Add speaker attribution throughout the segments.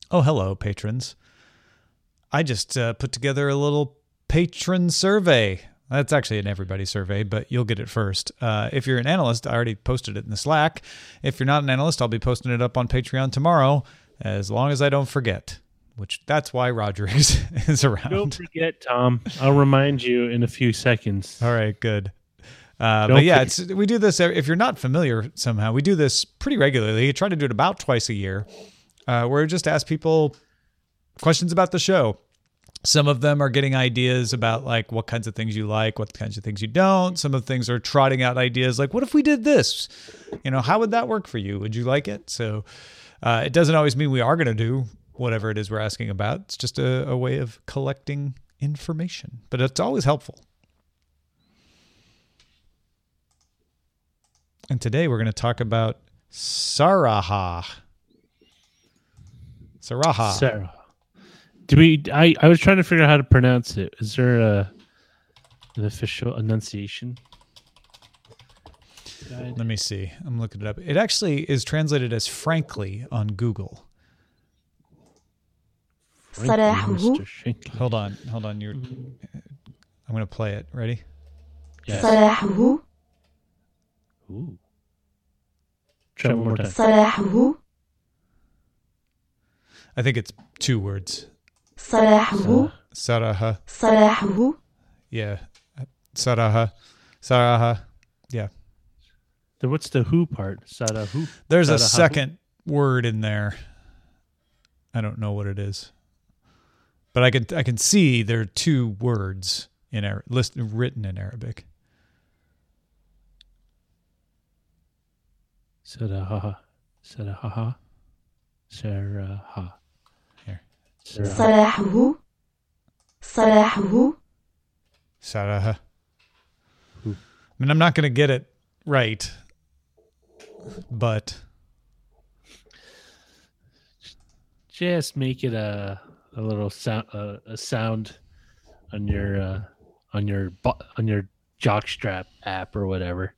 Speaker 1: Oh, hello, patrons. I just put together a little patron survey. That's actually an everybody survey, but you'll get it first. If you're an analyst, I already posted it in the Slack. If you're not an analyst, I'll be posting it up on Patreon tomorrow, as long as I don't forget, which that's why Roger is around.
Speaker 2: Don't forget, Tom. I'll remind you in a few seconds.
Speaker 1: All right, good. But yeah, we do this. If you're not familiar somehow, we do this pretty regularly. I try to do it about twice a year, where we just ask people questions about the show. Some of them are getting ideas about like what kinds of things you like, what kinds of things you don't. Some of the things are trotting out ideas like, what if we did this? How would that work for you? Would you like it? So it doesn't always mean we are going to do whatever it is we're asking about. It's just a way of collecting information, but it's always helpful. And today we're going to talk about Saraha.
Speaker 2: Sarah. I was trying to figure out how to pronounce it. Is there an official enunciation guide?
Speaker 1: Let me see. I'm looking it up. It actually is translated as frankly on Google. Hold on. I'm going to play it. Ready?
Speaker 2: Yes. Ooh. Try one more time.
Speaker 1: I think it's 2 words.
Speaker 3: صلاحه
Speaker 1: Saraha.
Speaker 3: صلاحه
Speaker 1: Yeah. Saraha. Yeah.
Speaker 2: Then what's the who part? Sarahu.
Speaker 1: There's a
Speaker 2: Sarahu?
Speaker 1: second word in there. I don't know what it is. But I can see there are 2 words in written in Arabic.
Speaker 2: Saraha. Saraha. Saraha.
Speaker 1: Here.
Speaker 3: صلاحه صلاحه
Speaker 1: Saraha. I mean, I'm not going to get it right, but
Speaker 2: just make it a little sound, a sound on your jockstrap app or whatever.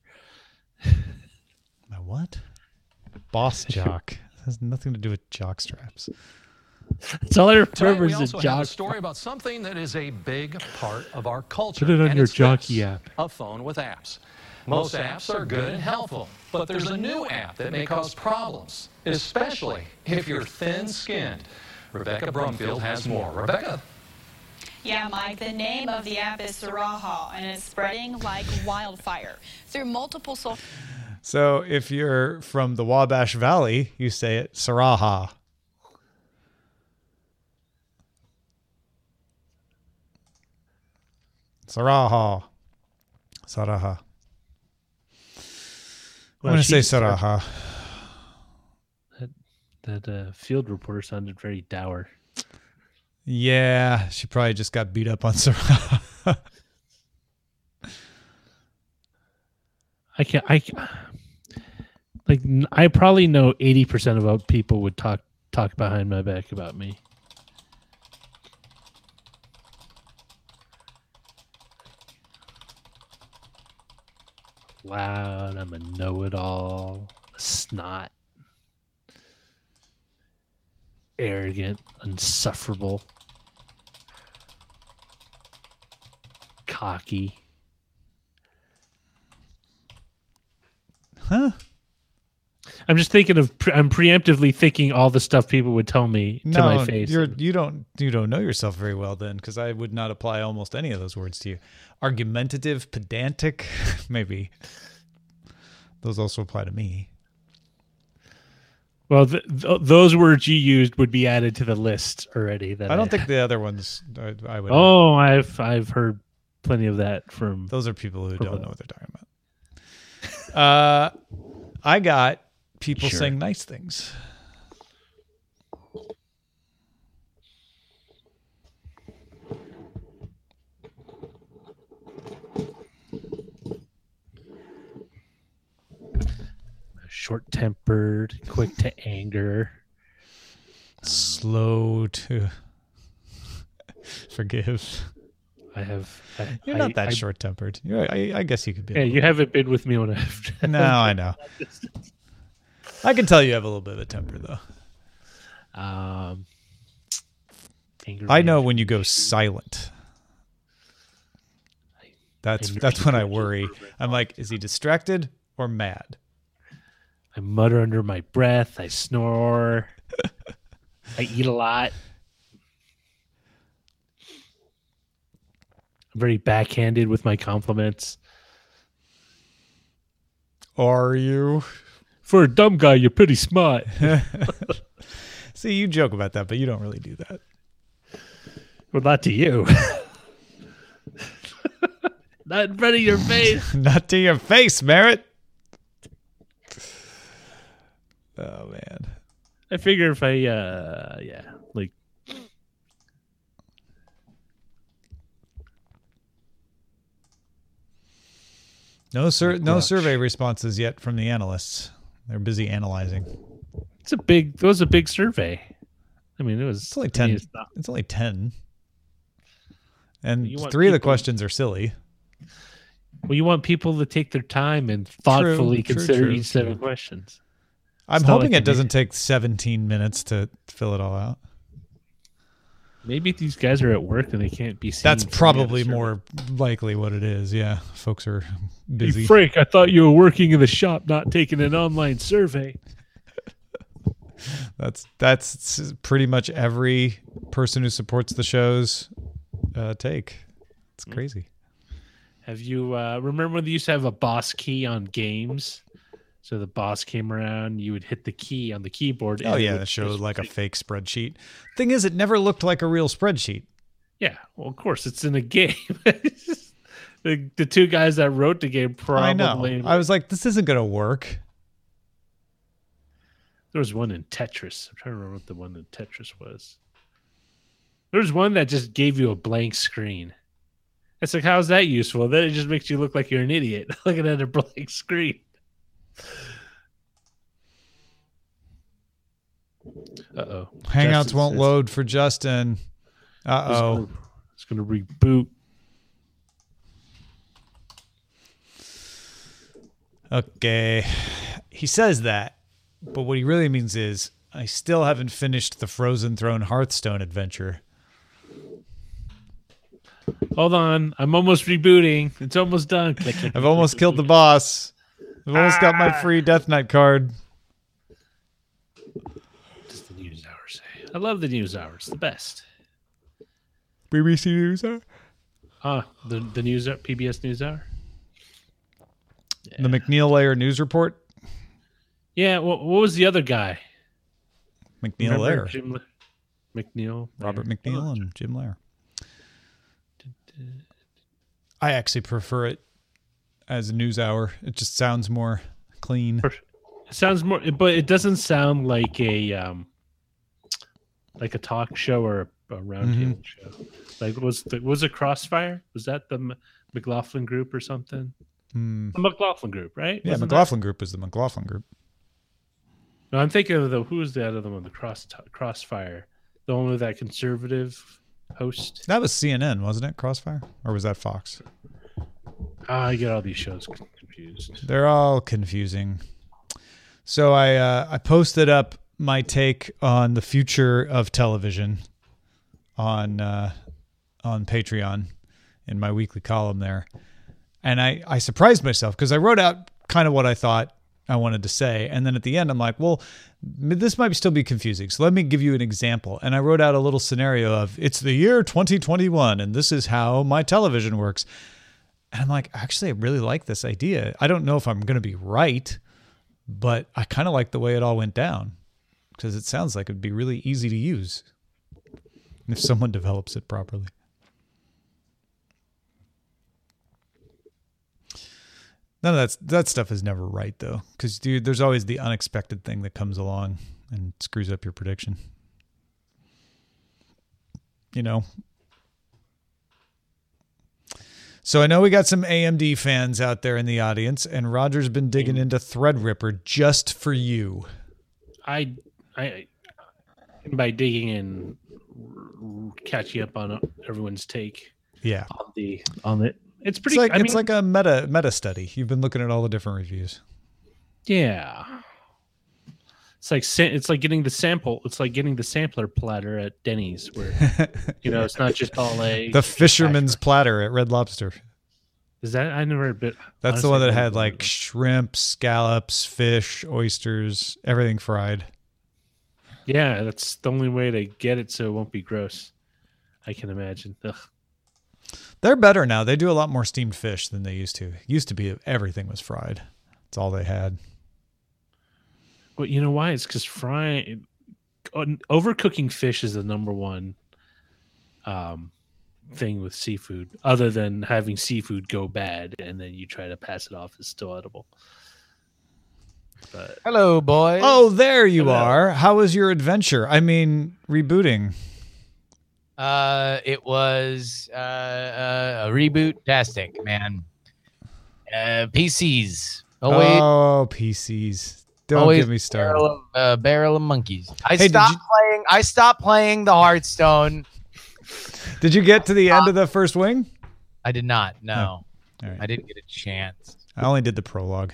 Speaker 1: my what? Boss jock. It has nothing to do with jock straps.
Speaker 2: That's all I
Speaker 4: Tonight,
Speaker 2: remember
Speaker 4: we
Speaker 2: is
Speaker 4: also
Speaker 2: a
Speaker 4: have a
Speaker 2: jock.
Speaker 4: story about something that is a big part of our culture.
Speaker 2: Put it on
Speaker 4: and
Speaker 2: your
Speaker 4: it's
Speaker 2: jockey
Speaker 4: this,
Speaker 2: app.
Speaker 4: A phone with apps. Most apps are good and helpful, but there's a new app that may cause problems, especially if you're thin-skinned. Rebecca Brumfield has more. Rebecca.
Speaker 5: Yeah, Mike, the name of the app is Saraha, and it's spreading like wildfire through multiple social.
Speaker 1: So if you're from the Wabash Valley, you say it Saraha. Saraha. Saraha. I'm going to say Saraha.
Speaker 2: That field reporter sounded very dour.
Speaker 1: Yeah, she probably just got beat up on Saraha.
Speaker 2: I probably know 80% of what people would talk behind my back about me. Loud, I'm a know-it-all, a snot, arrogant, insufferable, cocky.
Speaker 1: Huh?
Speaker 2: I'm just thinking of. I'm preemptively thinking all the stuff people would tell me to my face.
Speaker 1: You don't know yourself very well then, because I would not apply almost any of those words to you. Argumentative, pedantic, maybe. Those also apply to me.
Speaker 2: Well, those words you used would be added to the list already.
Speaker 1: I don't think the other ones I would.
Speaker 2: Oh, I've heard plenty of that from.
Speaker 1: Those are people who don't know what they're talking about. I got people saying nice things.
Speaker 2: Short-tempered, quick to anger,
Speaker 1: slow to forgive.
Speaker 2: You're
Speaker 1: not that short-tempered. I guess you could be.
Speaker 2: Yeah, you haven't been with me when I've.
Speaker 1: No, I know. I can tell you have a little bit of a temper, though.
Speaker 2: Angry
Speaker 1: I know
Speaker 2: management.
Speaker 1: when you go silent. That's when I worry. I'm like, is he distracted or mad?
Speaker 2: I mutter under my breath. I snore. I eat a lot. I'm very backhanded with my compliments.
Speaker 1: Are you?
Speaker 2: For a dumb guy, you're pretty smart.
Speaker 1: See, you joke about that, but you don't really do that.
Speaker 2: Well, not to you. Not in front of your face.
Speaker 1: Not to your face, Merritt. Oh, man.
Speaker 2: I figure if I, like.
Speaker 1: No
Speaker 2: Crotch.
Speaker 1: survey responses yet from the analysts. They're busy analyzing.
Speaker 2: It was a big survey. I mean,
Speaker 1: It's only 10.
Speaker 2: it's not-
Speaker 1: It's only 10. And
Speaker 2: You want
Speaker 1: 3 of the
Speaker 2: people-
Speaker 1: questions are silly.
Speaker 2: Well, you want people to take their time and thoughtfully
Speaker 1: True,
Speaker 2: consider
Speaker 1: true,
Speaker 2: each set
Speaker 1: true.
Speaker 2: of questions.
Speaker 1: I'm
Speaker 2: It's not
Speaker 1: hoping
Speaker 2: like
Speaker 1: it doesn't take 17 minutes to fill it all out.
Speaker 2: Maybe these guys are at work and they can't be seen.
Speaker 1: That's
Speaker 2: from the
Speaker 1: probably
Speaker 2: other
Speaker 1: more likely what it is. Yeah, folks are
Speaker 2: survey.
Speaker 1: busy.
Speaker 2: Hey, Frank, I thought you were working in the shop, not taking an online survey.
Speaker 1: That's pretty much every person who supports the shows take. It's crazy.
Speaker 2: Have you remember when they used to have a boss key on games? So the boss came around, you would hit the key on the keyboard.
Speaker 1: Oh
Speaker 2: and it
Speaker 1: yeah,
Speaker 2: would
Speaker 1: that showed
Speaker 2: just-
Speaker 1: like a fake spreadsheet. Thing is, it never looked like a real spreadsheet.
Speaker 2: Yeah, well, of course, it's in a game. the two guys that wrote the game
Speaker 1: I know.
Speaker 2: probably.
Speaker 1: I was like, this isn't gonna work.
Speaker 2: There was one in Tetris. I'm trying to remember what the one in Tetris was. There was one that just gave you a blank screen. It's like, how's that useful? Then it just makes you look like you're an idiot looking at a blank screen. Uh-oh.
Speaker 1: Hangouts
Speaker 2: Justin
Speaker 1: won't
Speaker 2: says
Speaker 1: load for Justin. Uh-oh.
Speaker 2: It's going to reboot.
Speaker 1: Okay. He says that, but what he really means is, I still haven't finished the Frozen Throne Hearthstone adventure.
Speaker 2: Hold on. I'm almost rebooting. It's almost done. Click, click,
Speaker 1: I've
Speaker 2: click,
Speaker 1: almost
Speaker 2: click,
Speaker 1: killed the
Speaker 2: click.
Speaker 1: boss. I've almost got my free Death Knight card.
Speaker 2: Does the news hour say? I love the news hours. The best.
Speaker 1: BBC News.
Speaker 2: The news PBS news hour.
Speaker 1: The McNeil Layer News Report.
Speaker 2: Yeah. What was the other guy?
Speaker 1: McNeil
Speaker 2: Remember
Speaker 1: Layer.
Speaker 2: Jim McNeil.
Speaker 1: Robert
Speaker 2: Lair?
Speaker 1: McNeil and Jim Lair. I actually prefer it as a news hour. It just sounds more clean.
Speaker 2: It sounds more, but it doesn't sound like a talk show or a roundtable show. Like was it Crossfire? Was that the McLaughlin Group or something? The McLaughlin Group, right?
Speaker 1: Yeah,
Speaker 2: Wasn't
Speaker 1: McLaughlin Group is the McLaughlin Group.
Speaker 2: that- No, I'm thinking of who was the other one? The Crossfire, the one with that conservative host.
Speaker 1: That was CNN, wasn't it? Crossfire? Or was that Fox?
Speaker 2: I get all these shows confused.
Speaker 1: They're all confusing. So I posted up my take on the future of television on Patreon in my weekly column there. And I surprised myself because I wrote out kind of what I thought I wanted to say. And then at the end, I'm like, well, this might still be confusing. So let me give you an example. And I wrote out a little scenario of it's the year 2021 and this is how my television works. And I'm like, actually, I really like this idea. I don't know if I'm going to be right, but I kind of like the way it all went down because it sounds like it'd be really easy to use if someone develops it properly. None of that stuff is never right, though, because, dude, there's always the unexpected thing that comes along and screws up your prediction. You know? So I know we got some AMD fans out there in the audience, and Roger's been digging into Threadripper just for you.
Speaker 2: I by digging in, catching up on everyone's take
Speaker 1: Yeah.
Speaker 2: on it. It's pretty.
Speaker 1: It's like a meta study. You've been looking at all the different reviews.
Speaker 2: Yeah. It's like getting the sample. It's like getting the sampler platter at Denny's, where it's not just all eggs.
Speaker 1: The fisherman's platter at Red Lobster.
Speaker 2: Is that I never bit?
Speaker 1: That's the one that had like shrimp, scallops, fish, oysters, everything fried.
Speaker 2: Yeah, that's the only way to get it so it won't be gross. I can imagine. Ugh.
Speaker 1: They're better now. They do a lot more steamed fish than they used to. It used to be everything was fried. That's all they had.
Speaker 2: Well, you know why? It's because overcooking fish is the number one thing with seafood, other than having seafood go bad and then you try to pass it off as still edible. But
Speaker 6: Hello, boys.
Speaker 1: Oh, there you
Speaker 2: Hello.
Speaker 1: are. How was your adventure? I mean, rebooting.
Speaker 6: It was a reboot tastic, man. PCs.
Speaker 1: PCs. Don't
Speaker 6: always
Speaker 1: get me started.
Speaker 6: Barrel of monkeys. I
Speaker 1: Hey,
Speaker 6: stopped playing the Hearthstone.
Speaker 1: Did you get to the end of the first wing?
Speaker 6: I did not. No,
Speaker 1: All right.
Speaker 6: I didn't get a chance.
Speaker 1: I only did the prologue.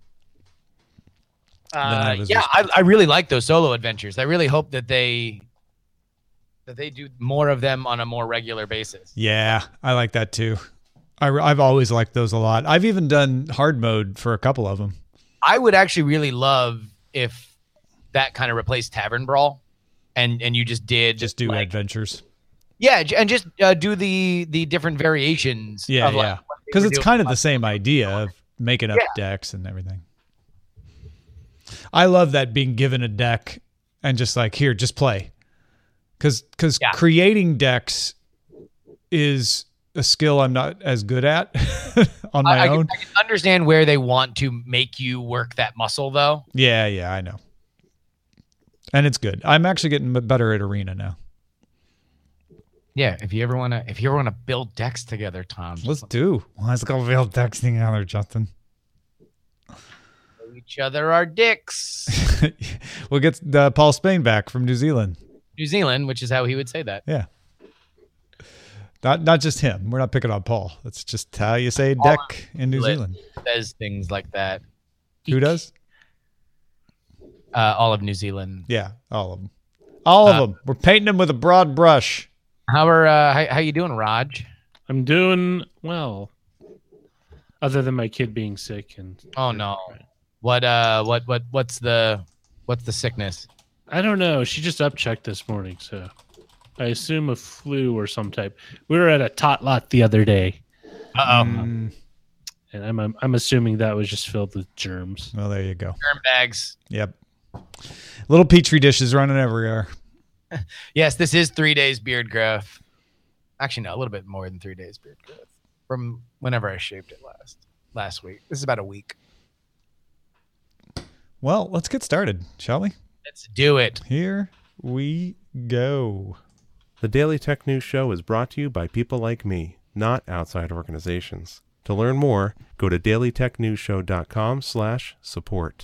Speaker 6: I really like those solo adventures. I really hope that they do more of them on a more regular basis.
Speaker 1: Yeah, I like that too. I've always liked those a lot. I've even done hard mode for a couple of them.
Speaker 6: I would actually really love if that kind of replaced Tavern Brawl, and you just do
Speaker 1: adventures.
Speaker 6: Yeah, and just do the different variations.
Speaker 1: Yeah. Because it's kind of the same idea of making up decks and everything. I love that, being given a deck and just like, here, just play. Because creating decks is a skill I'm not as good at on my own.
Speaker 6: I can understand where they want to make you work that muscle, though.
Speaker 1: Yeah, I know. And it's good. I'm actually getting better at Arena now.
Speaker 6: Yeah, if you ever wanna build decks together, Tom,
Speaker 1: Let's go build decks together, Justin.
Speaker 6: show each other our dicks.
Speaker 1: We'll get Paul Spain back from New Zealand.
Speaker 6: New Zealand, which is how he would say that.
Speaker 1: Yeah. Not just him. We're not picking on Paul. That's just how you say deck in New Zealand.
Speaker 6: Says things like that.
Speaker 1: Who does?
Speaker 6: All of New Zealand.
Speaker 1: Yeah, all of them. All of them. We're painting them with a broad brush.
Speaker 6: How you doing, Raj?
Speaker 2: I'm doing well, other than my kid being sick and.
Speaker 6: Oh no! What's the sickness?
Speaker 2: I don't know. She just upchecked this morning, so I assume a flu or some type. We were at a tot lot the other day. And I'm assuming that was just filled with germs.
Speaker 1: Well, there you go.
Speaker 6: Germ bags.
Speaker 1: Yep. Little petri dishes running everywhere.
Speaker 6: Yes, this is 3 days beard growth. Actually, no, a little bit more than 3 days beard growth from whenever I shaved it last week. This is about a week.
Speaker 1: Well, let's get started, shall we?
Speaker 6: Let's do it.
Speaker 1: Here we go.
Speaker 7: The Daily Tech News Show is brought to you by people like me, not outside organizations. To learn more, go to dailytechnewsshow.com/support.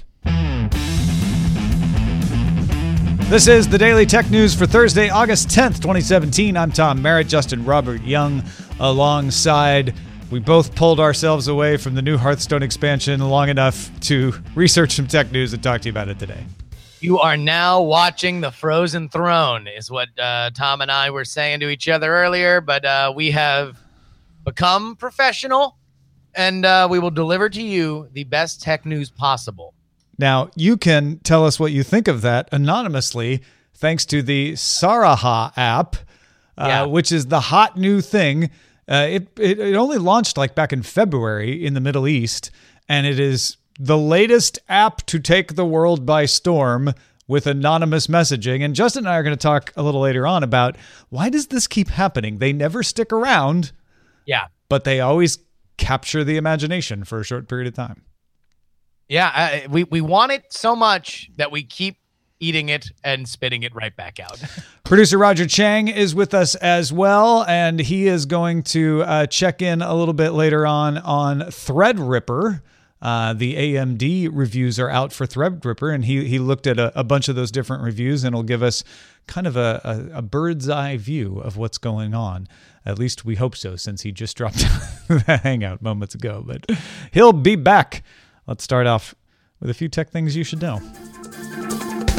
Speaker 1: This is the Daily Tech News for Thursday, August 10th, 2017. I'm Tom Merritt, Justin Robert Young alongside. We both pulled ourselves away from the new Hearthstone expansion long enough to research some tech news and talk to you about it today.
Speaker 6: You are now watching The Frozen Throne, is what Tom and I were saying to each other earlier, but we have become professional, and we will deliver to you the best tech news possible.
Speaker 1: Now, you can tell us what you think of that anonymously thanks to the Saraha app, which is the hot new thing. It only launched like back in February in the Middle East, and it is the latest app to take the world by storm with anonymous messaging. And Justin and I are going to talk a little later on about why does this keep happening? They never stick around, but they always capture the imagination for a short period of time.
Speaker 6: Yeah, we want it so much that we keep eating it and spitting it right back out.
Speaker 1: Producer Roger Chang is with us as well, and he is going to check in a little bit later on Threadripper. The AMD reviews are out for Threadripper, and he looked at a bunch of those different reviews, and will give us kind of a bird's eye view of what's going on. At least we hope so, since he just dropped the Hangout moments ago. But he'll be back. Let's start off with a few tech things you should know.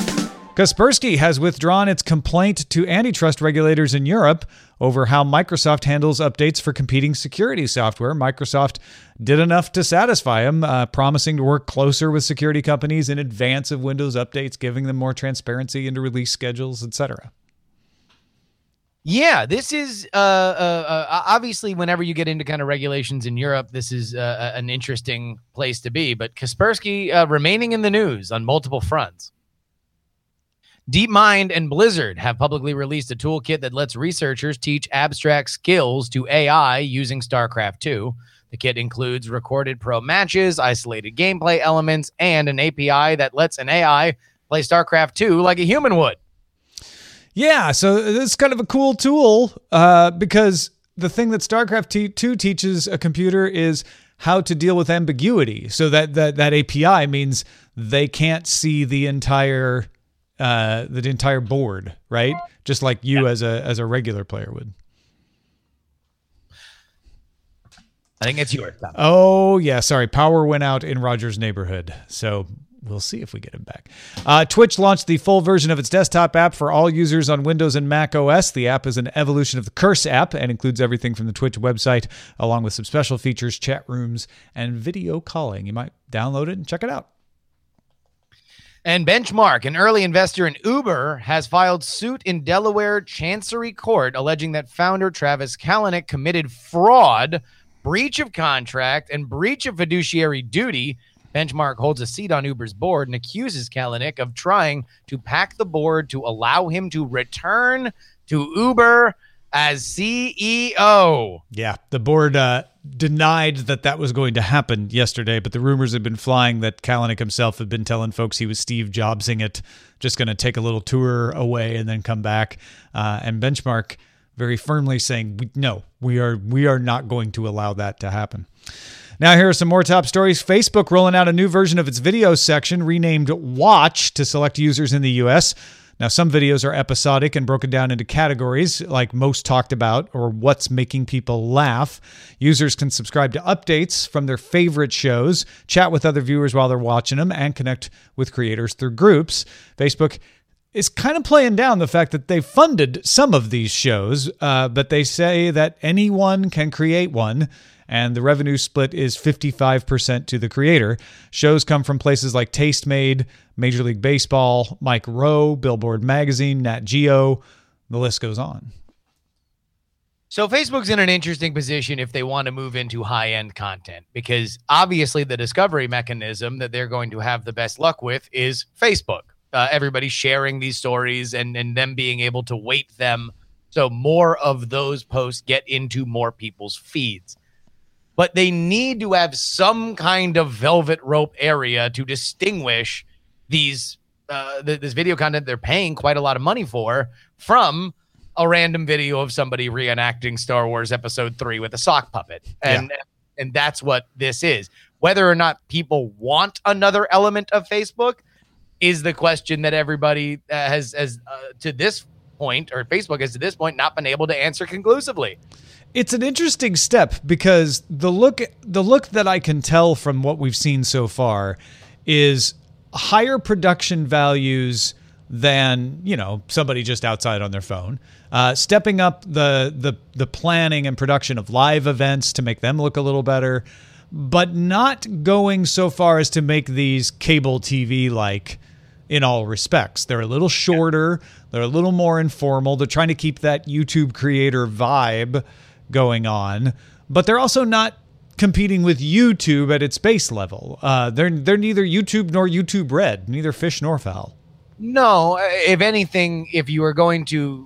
Speaker 1: Kaspersky has withdrawn its complaint to antitrust regulators in Europe over how Microsoft handles updates for competing security software. Microsoft did enough to satisfy him, promising to work closer with security companies in advance of Windows updates, giving them more transparency into release schedules, etc.
Speaker 6: Yeah, this is obviously whenever you get into kind of regulations in Europe, this is an interesting place to be. But Kaspersky remaining in the news on multiple fronts. DeepMind and Blizzard have publicly released a toolkit that lets researchers teach abstract skills to AI using StarCraft 2. The kit includes recorded pro matches, isolated gameplay elements, and an API that lets an AI play StarCraft 2 like a human would.
Speaker 1: Yeah, so this is kind of a cool tool because the thing that StarCraft 2 teaches a computer is how to deal with ambiguity. So that API means they can't see the entire board, right? Just like you as a regular player would.
Speaker 6: I think it's yours.
Speaker 1: Oh, yeah. Sorry. Power went out in Roger's neighborhood. So we'll see if we get him back. Twitch launched the full version of its desktop app for all users on Windows and Mac OS. The app is an evolution of the Curse app and includes everything from the Twitch website, along with some special features, chat rooms, and video calling. You might download it and check it out.
Speaker 6: And Benchmark, an early investor in Uber, has filed suit in Delaware Chancery Court alleging that founder Travis Kalanick committed fraud, breach of contract, and breach of fiduciary duty. Benchmark holds a seat on Uber's board and accuses Kalanick of trying to pack the board to allow him to return to Uber as CEO.
Speaker 1: Yeah, the board denied that was going to happen yesterday, but the rumors have been flying that Kalanick himself had been telling folks he was Steve Jobsing it, just going to take a little tour away and then come back. And Benchmark very firmly saying, no, we are not going to allow that to happen. Now, here are some more top stories. Facebook rolling out a new version of its video section renamed Watch to select users in the U.S. Now, some videos are episodic and broken down into categories like most talked about or what's making people laugh. Users can subscribe to updates from their favorite shows, chat with other viewers while they're watching them, and connect with creators through groups. Facebook is kind of playing down the fact that they funded some of these shows, but they say that anyone can create one, and the revenue split is 55% to the creator. Shows come from places like Tastemade, Major League Baseball, Mike Rowe, Billboard Magazine, Nat Geo. The list goes on.
Speaker 6: So Facebook's in an interesting position if they want to move into high-end content, because obviously the discovery mechanism that they're going to have the best luck with is Facebook. Everybody sharing these stories and them being able to weight them so more of those posts get into more people's feeds. But they need to have some kind of velvet rope area to distinguish these this video content they're paying quite a lot of money for from a random video of somebody reenacting Star Wars Episode 3 with a sock puppet. And that's what this is. Whether or not people want another element of Facebook is the question that everybody has to this point, or Facebook has to this point not been able to answer conclusively.
Speaker 1: It's an interesting step because the look that I can tell from what we've seen so far is higher production values than, somebody just outside on their phone. Stepping up the planning and production of live events to make them look a little better, but not going so far as to make these cable TV like in all respects. They're a little shorter. They're a little more informal. They're trying to keep that YouTube creator vibe going on, but they're also not competing with YouTube at its base level. They're neither YouTube nor YouTube Red, neither fish nor fowl.
Speaker 6: No, if anything, if you are going to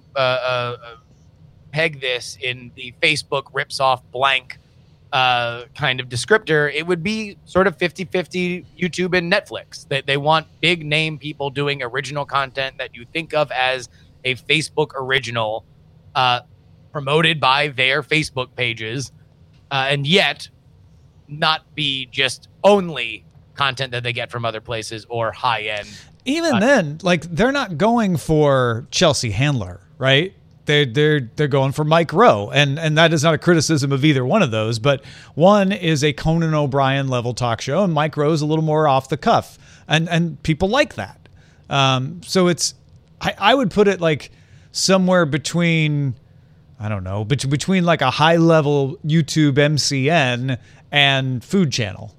Speaker 6: peg this in the Facebook rips off blank kind of descriptor, it would be sort of 50-50 YouTube and Netflix. They want big name people doing original content that you think of as a Facebook original, promoted by their Facebook pages, and yet not be just only content that they get from other places or high end.
Speaker 1: Even then, they're not going for Chelsea Handler, right? They're going for Mike Rowe, and that is not a criticism of either one of those, but one is a Conan O'Brien level talk show, and Mike Rowe is a little more off the cuff, and people like that. So it's I would put it like somewhere between, I don't know, between like a high level YouTube MCN and Food Channel.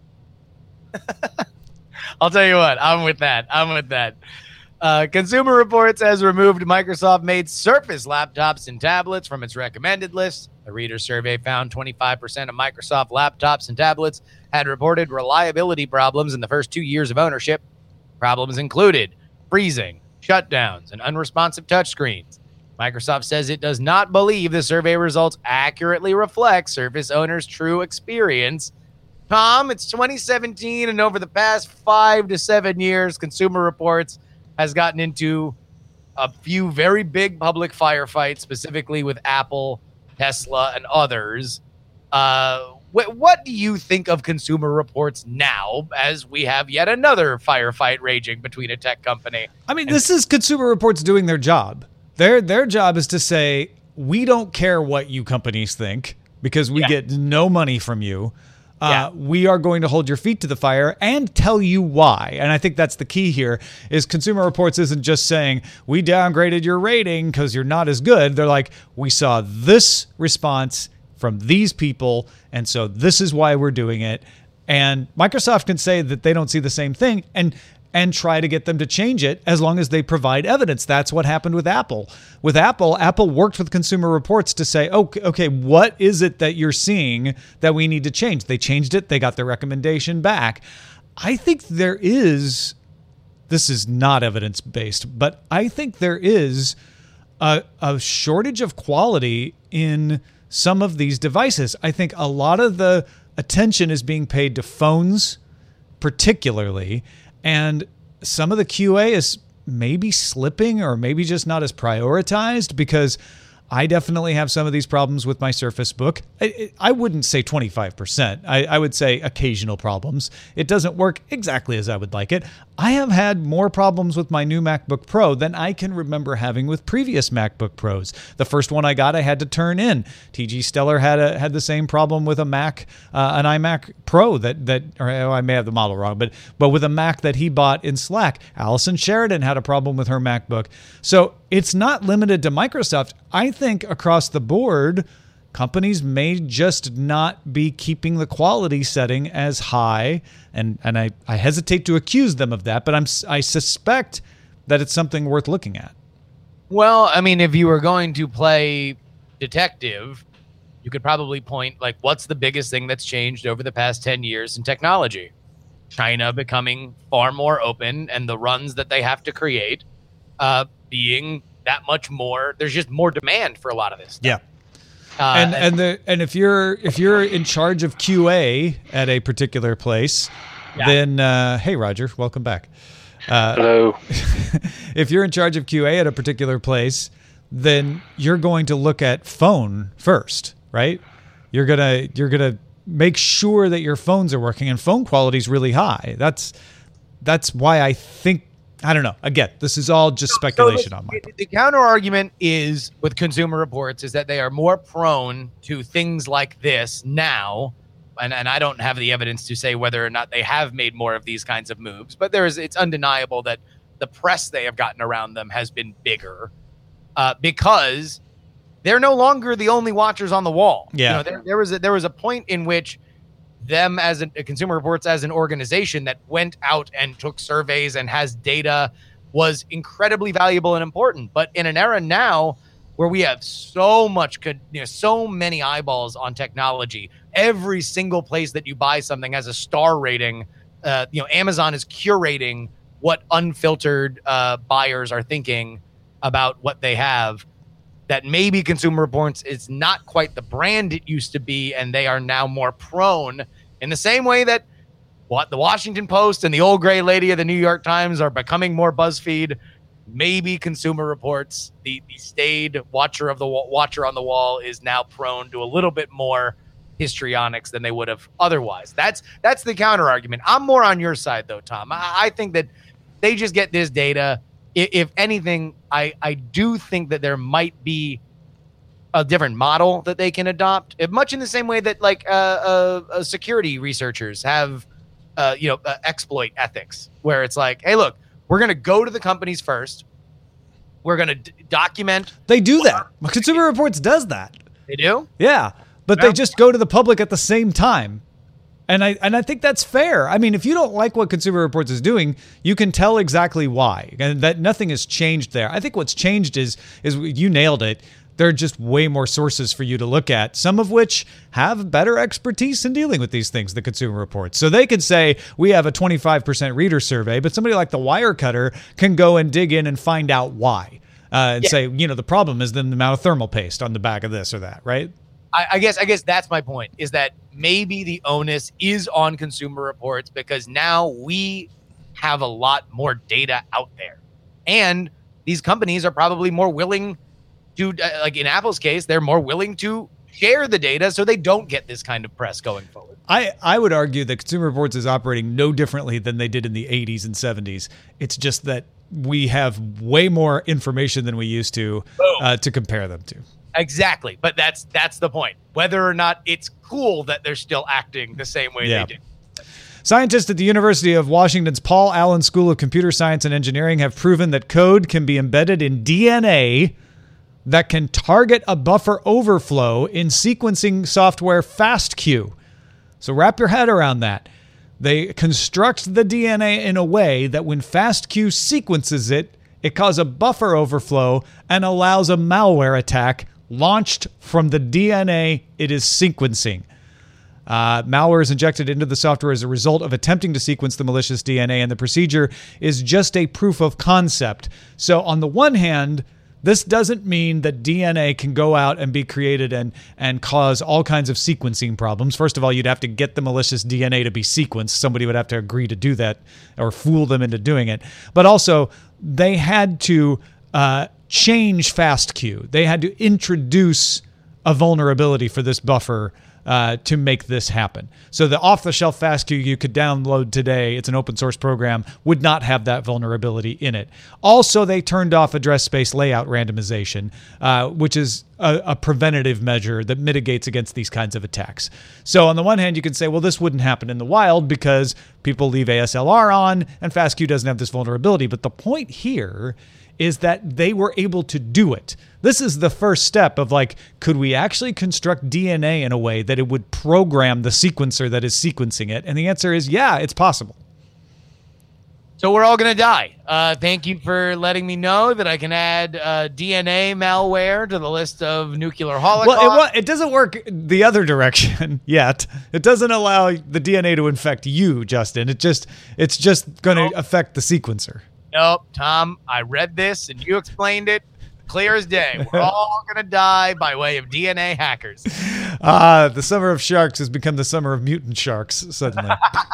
Speaker 6: I'll tell you what, I'm with that. Consumer Reports has removed Microsoft-made Surface laptops and tablets from its recommended list. A reader survey found 25% of Microsoft laptops and tablets had reported reliability problems in the first 2 years of ownership. Problems included freezing, shutdowns, and unresponsive touchscreens. Microsoft says it does not believe the survey results accurately reflect Surface owners' true experience. Tom, it's 2017, and over the past 5 to 7 years, Consumer Reports has gotten into a few very big public firefights, specifically with Apple, Tesla, and others. What do you think of Consumer Reports now, as we have yet another firefight raging between a tech company?
Speaker 1: I mean, this is Consumer Reports doing their job. Their job is to say, we don't care what you companies think because we get no money from you. We are going to hold your feet to the fire and tell you why. And I think that's the key here is Consumer Reports isn't just saying we downgraded your rating because you're not as good. They're like, we saw this response from these people, and so this is why we're doing it. And Microsoft can say that they don't see the same thing and try to get them to change it as long as they provide evidence. That's what happened with Apple. With Apple worked with Consumer Reports to say, okay, what is it that you're seeing that we need to change? They changed it. They got their recommendation back. I think there is, this is not evidence-based, but I think there is a shortage of quality in some of these devices. I think a lot of the attention is being paid to phones particularly, and some of the QA is maybe slipping or maybe just not as prioritized, because I definitely have some of these problems with my Surface Book. I wouldn't say 25%. I would say occasional problems. It doesn't work exactly as I would like it. I have had more problems with my new MacBook Pro than I can remember having with previous MacBook Pros. The first one I got, I had to turn in. TG Stellar had the same problem with a Mac, an iMac Pro or I may have the model wrong, but with a Mac that he bought in Slack. Allison Sheridan had a problem with her MacBook. So it's not limited to Microsoft. I think across the board, companies may just not be keeping the quality setting as high, and I hesitate to accuse them of that, but I suspect that it's something worth looking at.
Speaker 6: Well, I mean, if you were going to play detective, you could probably point, like, what's the biggest thing that's changed over the past 10 years in technology? China becoming far more open, and the runs that they have to create being that much more. There's just more demand for a lot of this stuff.
Speaker 1: Yeah. And if you're in charge of QA at a particular place, then hey Roger, welcome back.
Speaker 2: Hello.
Speaker 1: If you're in charge of QA at a particular place, then you're going to look at phone first, right? You're gonna make sure that your phones are working, and phone quality is really high. That's why I think. I don't know. Again, this is all just speculation on my part.
Speaker 6: The counter argument is with Consumer Reports is that they are more prone to things like this now. And I don't have the evidence to say whether or not they have made more of these kinds of moves, but it's undeniable that the press they have gotten around them has been bigger because they're no longer the only watchers on the wall.
Speaker 1: Yeah.
Speaker 6: You know, there was a point in which them as a Consumer Reports as an organization that went out and took surveys and has data was incredibly valuable and important. But in an era now where we have so many eyeballs on technology, every single place that you buy something has a star rating. Amazon is curating what unfiltered buyers are thinking about what they have. That maybe Consumer Reports is not quite the brand it used to be, and they are now more prone in the same way that the Washington Post and the old gray lady of the New York Times are becoming more BuzzFeed. Maybe Consumer Reports, the staid watcher on the wall, is now prone to a little bit more histrionics than they would have otherwise. That's the counter argument. I'm more on your side though, Tom. I think that they just get this data. If anything, I do think that there might be a different model that they can adopt, much in the same way that security researchers have, exploit ethics, where it's like, hey, look, we're going to go to the companies first. We're going to document.
Speaker 1: They do that. Consumer Reports does that.
Speaker 6: They do?
Speaker 1: Yeah, but they just go to the public at the same time. And I think that's fair. I mean, if you don't like what Consumer Reports is doing, you can tell exactly why. And that nothing has changed there. I think what's changed is you nailed it. There are just way more sources for you to look at, some of which have better expertise in dealing with these things than Consumer Reports. So they could say, we have a 25% reader survey, but somebody like the Wirecutter can go and dig in and find out why. And say, the problem is the amount of thermal paste on the back of this or that, right?
Speaker 6: I guess that's my point, is that maybe the onus is on Consumer Reports because now we have a lot more data out there. And these companies are probably more willing to, like in Apple's case, they're more willing to share the data so they don't get this kind of press going forward.
Speaker 1: I would argue that Consumer Reports is operating no differently than they did in the 80s and 70s. It's just that we have way more information than we used to compare them to.
Speaker 6: Exactly. But that's the point. Whether or not it's cool that they're still acting the same way they did.
Speaker 1: Scientists at the University of Washington's Paul Allen School of Computer Science and Engineering have proven that code can be embedded in DNA that can target a buffer overflow in sequencing software FastQ. So wrap your head around that. They construct the DNA in a way that when FastQ sequences it, it causes a buffer overflow and allows a malware attack launched from the DNA it is sequencing. Malware is injected into the software as a result of attempting to sequence the malicious DNA, and the procedure is just a proof of concept. So on the one hand, this doesn't mean that DNA can go out and be created and cause all kinds of sequencing problems. First of all, you'd have to get the malicious DNA to be sequenced. Somebody would have to agree to do that or fool them into doing it. But also, they had to change FastQ. They had to introduce a vulnerability for this buffer to make this happen. So the off-the-shelf FastQ you could download today, it's an open source program, would not have that vulnerability in it. Also, they turned off address space layout randomization, which is a preventative measure that mitigates against these kinds of attacks. So on the one hand, you could say, well, this wouldn't happen in the wild because people leave ASLR on and FastQ doesn't have this vulnerability. But the point here is that they were able to do it. This is the first step of could we actually construct DNA in a way that it would program the sequencer that is sequencing it? And the answer is, yeah, it's possible.
Speaker 6: So we're all going to die. Thank you for letting me know that I can add DNA malware to the list of nuclear holocaust.
Speaker 1: Well, it doesn't work the other direction yet. It doesn't allow the DNA to infect you, Justin. It's just going to affect the sequencer.
Speaker 6: Nope, Tom, I read this and you explained it clear as day. We're all going to die by way of DNA hackers.
Speaker 1: The summer of sharks has become the summer of mutant sharks suddenly.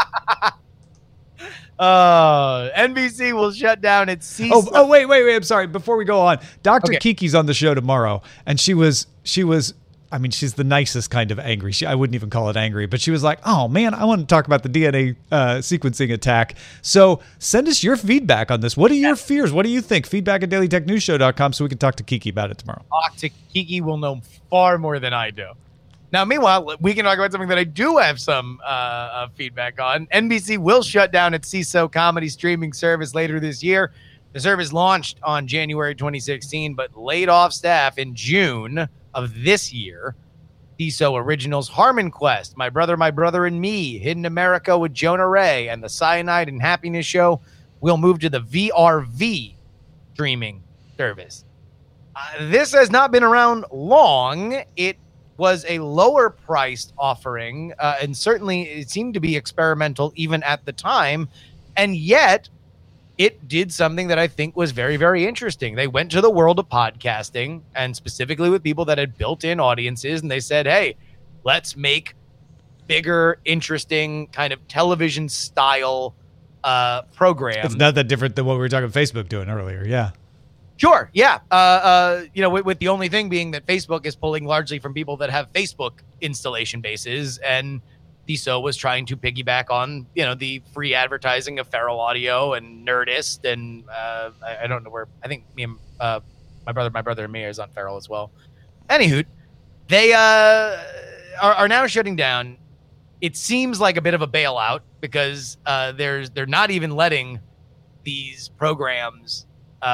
Speaker 6: NBC will shut down its CISO.
Speaker 1: Oh, wait. I'm sorry. Before we go on, Dr. Kiki's on the show tomorrow, and she was. I mean, she's the nicest kind of angry. I wouldn't even call it angry, but she was like, oh, man, I want to talk about the DNA sequencing attack. So send us your feedback on this. What are your fears? What do you think? Feedback@dailytechnewsshow.com so we can talk to Kiki about it tomorrow.
Speaker 6: Talk to Kiki will know far more than I do. Now, meanwhile, we can talk about something that I do have some feedback on. NBC will shut down its CISO comedy streaming service later this year. The service launched on January 2016, but laid off staff in June of this year. CISO originals Harmon Quest, My Brother, and Me, Hidden America with Jonah Ray, and the Cyanide and Happiness Show will move to the VRV streaming service. This has not been around long. It was a lower priced offering, and certainly it seemed to be experimental even at the time, and yet it did something that I think was very, very interesting. They went to the world of podcasting, and specifically with people that had built-in audiences, and they said, hey, let's make bigger, interesting, kind of television-style programs.
Speaker 1: It's not that different than what we were talking Facebook doing earlier, yeah.
Speaker 6: Sure, yeah. With the only thing being that Facebook is pulling largely from people that have Facebook installation bases, and CISO was trying to piggyback on, the free advertising of Feral Audio and Nerdist, and I don't know where. I think me and my brother and me is on Feral as well. Anywho, they are now shutting down. It seems like a bit of a bailout because they're not even letting these programs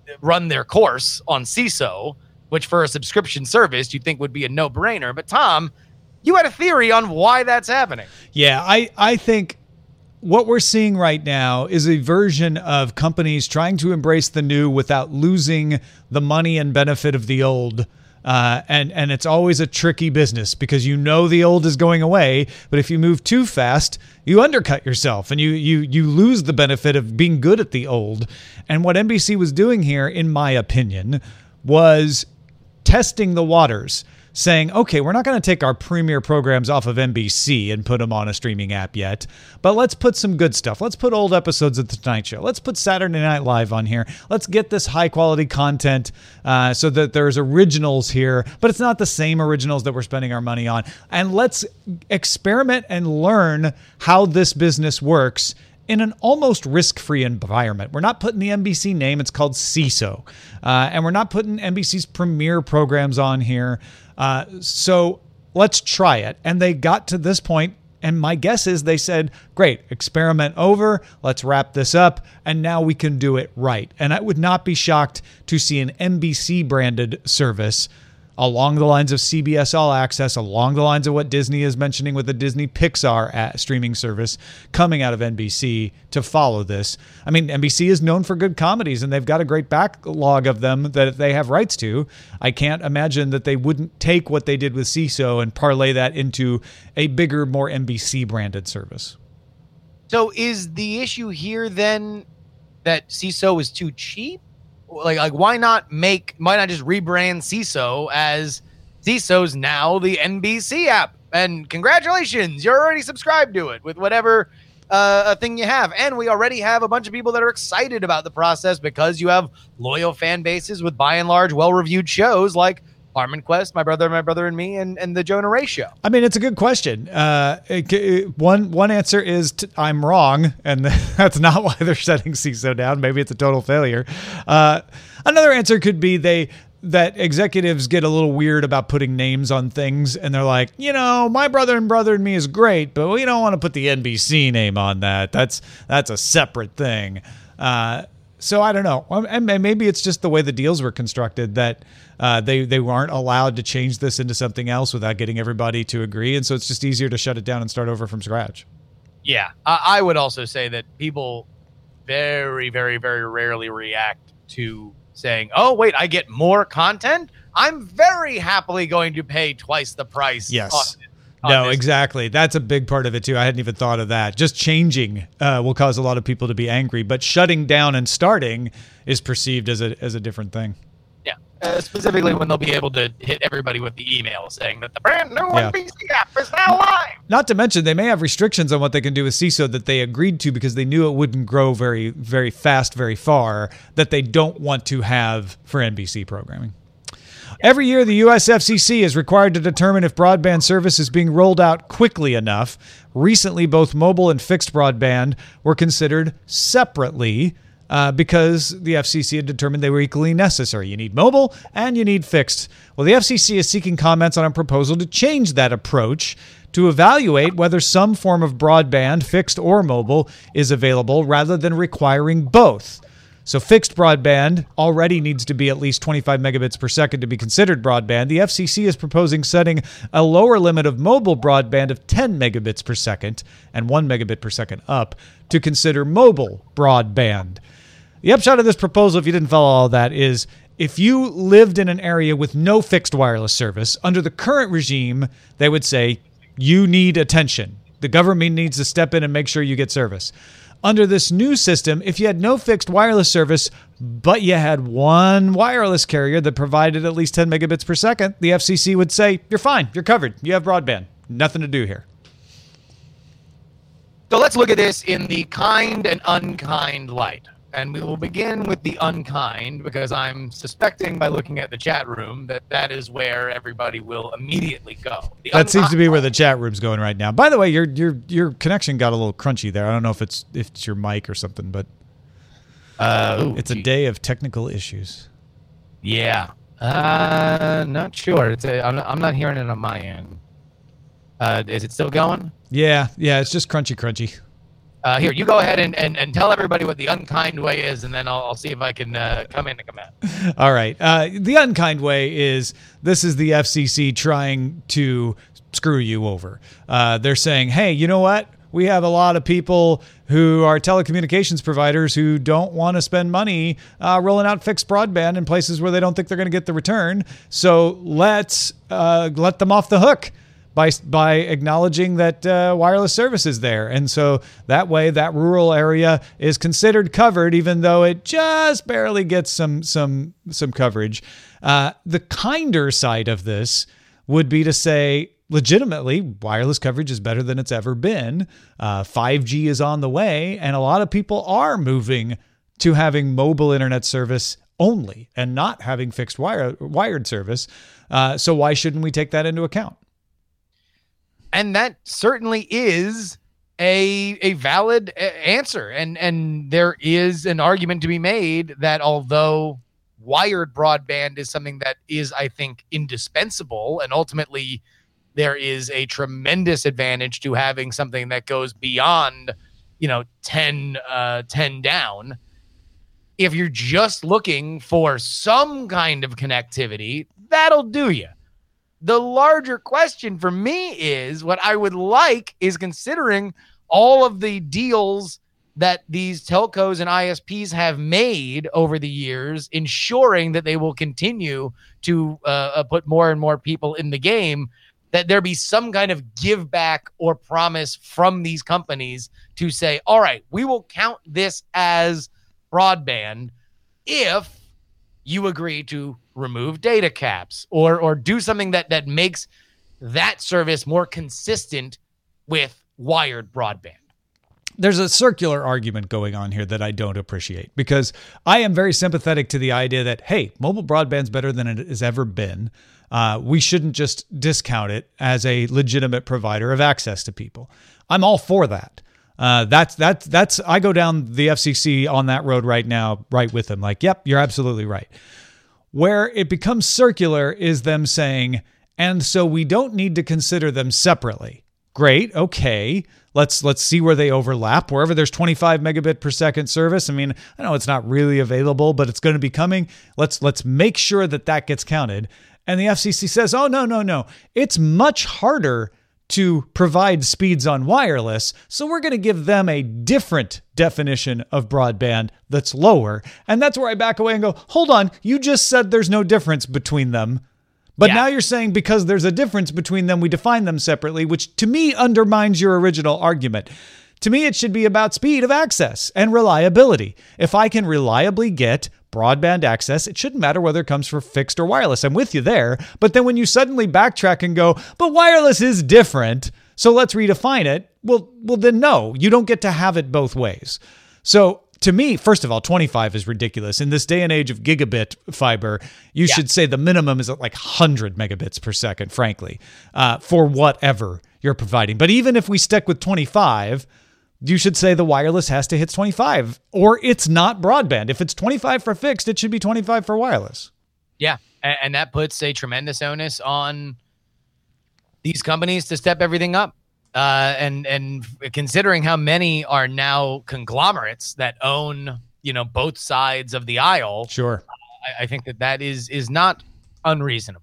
Speaker 6: run their course on CISO, which for a subscription service you'd think would be a no-brainer. But Tom, you had a theory on why that's happening.
Speaker 1: Yeah, I think what we're seeing right now is a version of companies trying to embrace the new without losing the money and benefit of the old. And it's always a tricky business because you know the old is going away, but if you move too fast, you undercut yourself and you lose the benefit of being good at the old. And what NBC was doing here, in my opinion, was testing the waters, saying, okay, we're not going to take our premier programs off of NBC and put them on a streaming app yet, but let's put some good stuff. Let's put old episodes of The Tonight Show. Let's put Saturday Night Live on here. Let's get this high quality content so that there's originals here, but it's not the same originals that we're spending our money on. And let's experiment and learn how this business works in an almost risk-free environment. We're not putting the NBC name. It's called CISO. And we're not putting NBC's premier programs on here. So let's try it. And they got to this point, and my guess is they said, great, experiment over. Let's wrap this up. And now we can do it right. And I would not be shocked to see an NBC-branded service along the lines of CBS All Access, along the lines of what Disney is mentioning with the Disney Pixar streaming service coming out of NBC to follow this. I mean, NBC is known for good comedies, and they've got a great backlog of them that they have rights to. I can't imagine that they wouldn't take what they did with CISO and parlay that into a bigger, more NBC-branded service.
Speaker 6: So is the issue here then that CISO is too cheap? Like why not just rebrand CISO as CISO's now the NBC app? And congratulations, you're already subscribed to it with whatever thing you have. And we already have a bunch of people that are excited about the process because you have loyal fan bases with by and large well-reviewed shows like Farm and Quest, My Brother and Me, and the Jonah Ray Show.
Speaker 1: I mean, it's a good question. One answer is I'm wrong, and that's not why they're shutting CISO down. Maybe it's a total failure. Another answer could be that executives get a little weird about putting names on things, and they're like, My Brother and Me is great, but we don't want to put the NBC name on that. That's a separate thing. So I don't know. And maybe it's just the way the deals were constructed that they weren't allowed to change this into something else without getting everybody to agree. And so it's just easier to shut it down and start over from scratch.
Speaker 6: Yeah. I would also say that people very, very, very rarely react to saying, oh, wait, I get more content? I'm very happily going to pay twice the price.
Speaker 1: Yes. No, exactly. That's a big part of it, too. I hadn't even thought of that. Just changing will cause a lot of people to be angry, but shutting down and starting is perceived as a different thing.
Speaker 6: Yeah, specifically when they'll be able to hit everybody with the email saying that the brand new NBC app is now live.
Speaker 1: Not to mention, they may have restrictions on what they can do with CISO that they agreed to because they knew it wouldn't grow very, very fast, very far, that they don't want to have for NBC programming. Every year, the U.S. FCC is required to determine if broadband service is being rolled out quickly enough. Recently, both mobile and fixed broadband were considered separately because the FCC had determined they were equally necessary. You need mobile and you need fixed. Well, the FCC is seeking comments on a proposal to change that approach to evaluate whether some form of broadband, fixed or mobile, is available rather than requiring both. So fixed broadband already needs to be at least 25 megabits per second to be considered broadband. The FCC is proposing setting a lower limit of mobile broadband of 10 megabits per second and 1 megabit per second up to consider mobile broadband. The upshot of this proposal, if you didn't follow all that, is if you lived in an area with no fixed wireless service, under the current regime, they would say, you need attention. The government needs to step in and make sure you get service. Under this new system, if you had no fixed wireless service, but you had one wireless carrier that provided at least 10 megabits per second, the FCC would say, you're fine, you're covered, you have broadband, nothing to do here.
Speaker 6: So let's look at this in the kind and unkind light. And we will begin with the unkind because I'm suspecting by looking at the chat room that is where everybody will immediately go.
Speaker 1: That seems to be where the chat room's going right now. By the way, your connection got a little crunchy there. I don't know if it's your mic or something, but it's a day of technical issues.
Speaker 6: Yeah. Not sure. I'm not hearing it on my end. Is it still going?
Speaker 1: Yeah. It's just crunchy.
Speaker 6: Here, you go ahead and tell everybody what the unkind way is, and then I'll see if I can come in and come out.
Speaker 1: All right. The unkind way is this is the FCC trying to screw you over. They're saying, hey, you know what? We have a lot of people who are telecommunications providers who don't want to spend money rolling out fixed broadband in places where they don't think they're going to get the return. So let's let them off the hook by acknowledging that wireless service is there. And so that way that rural area is considered covered, even though it just barely gets some coverage. The kinder side of this would be to say, legitimately, wireless coverage is better than it's ever been. 5G is on the way, and a lot of people are moving to having mobile internet service only and not having fixed wired service. So why shouldn't we take that into account?
Speaker 6: And that certainly is a valid answer. And there is an argument to be made that although wired broadband is something that is, I think, indispensable, and ultimately there is a tremendous advantage to having something that goes beyond, 10 down. If you're just looking for some kind of connectivity, that'll do you. The larger question for me is what I would like is considering all of the deals that these telcos and ISPs have made over the years, ensuring that they will continue to put more and more people in the game, that there be some kind of give back or promise from these companies to say, all right, we will count this as broadband if you agree to remove data caps or do something that makes that service more consistent with wired broadband.
Speaker 1: There's a circular argument going on here that I don't appreciate, because I am very sympathetic to the idea that, hey, mobile broadband's better than it has ever been. We shouldn't just discount it as a legitimate provider of access to people. I'm all for that. That's I go down the FCC on that road right now, right with them. Like, yep, you're absolutely right. Where it becomes circular is them saying, and so we don't need to consider them separately. Great. Okay. Let's see where they overlap. Wherever there's 25 megabit per second service. I mean, I know it's not really available, but it's going to be coming. Let's make sure that gets counted. And the FCC says, oh, no. It's much harder to provide speeds on wireless, so we're going to give them a different definition of broadband that's lower. And that's where I back away and go, hold on, you just said there's no difference between them. But now you're saying because there's a difference between them, we define them separately, which to me undermines your original argument. To me, it should be about speed of access and reliability. If I can reliably get broadband access, it shouldn't matter whether it comes for fixed or wireless. I'm with you there. But then when you suddenly backtrack and go, but wireless is different, so let's redefine it. Well, then no, you don't get to have it both ways. So to me, first of all, 25 is ridiculous. In this day and age of gigabit fiber, you should say the minimum is at like 100 megabits per second, frankly, for whatever you're providing. But even if we stick with 25, you should say the wireless has to hit 25 or it's not broadband. If it's 25 for fixed, it should be 25 for wireless.
Speaker 6: Yeah. And that puts a tremendous onus on these companies to step everything up. And considering how many are now conglomerates that own, both sides of the aisle.
Speaker 1: Sure.
Speaker 6: I think that is not unreasonable.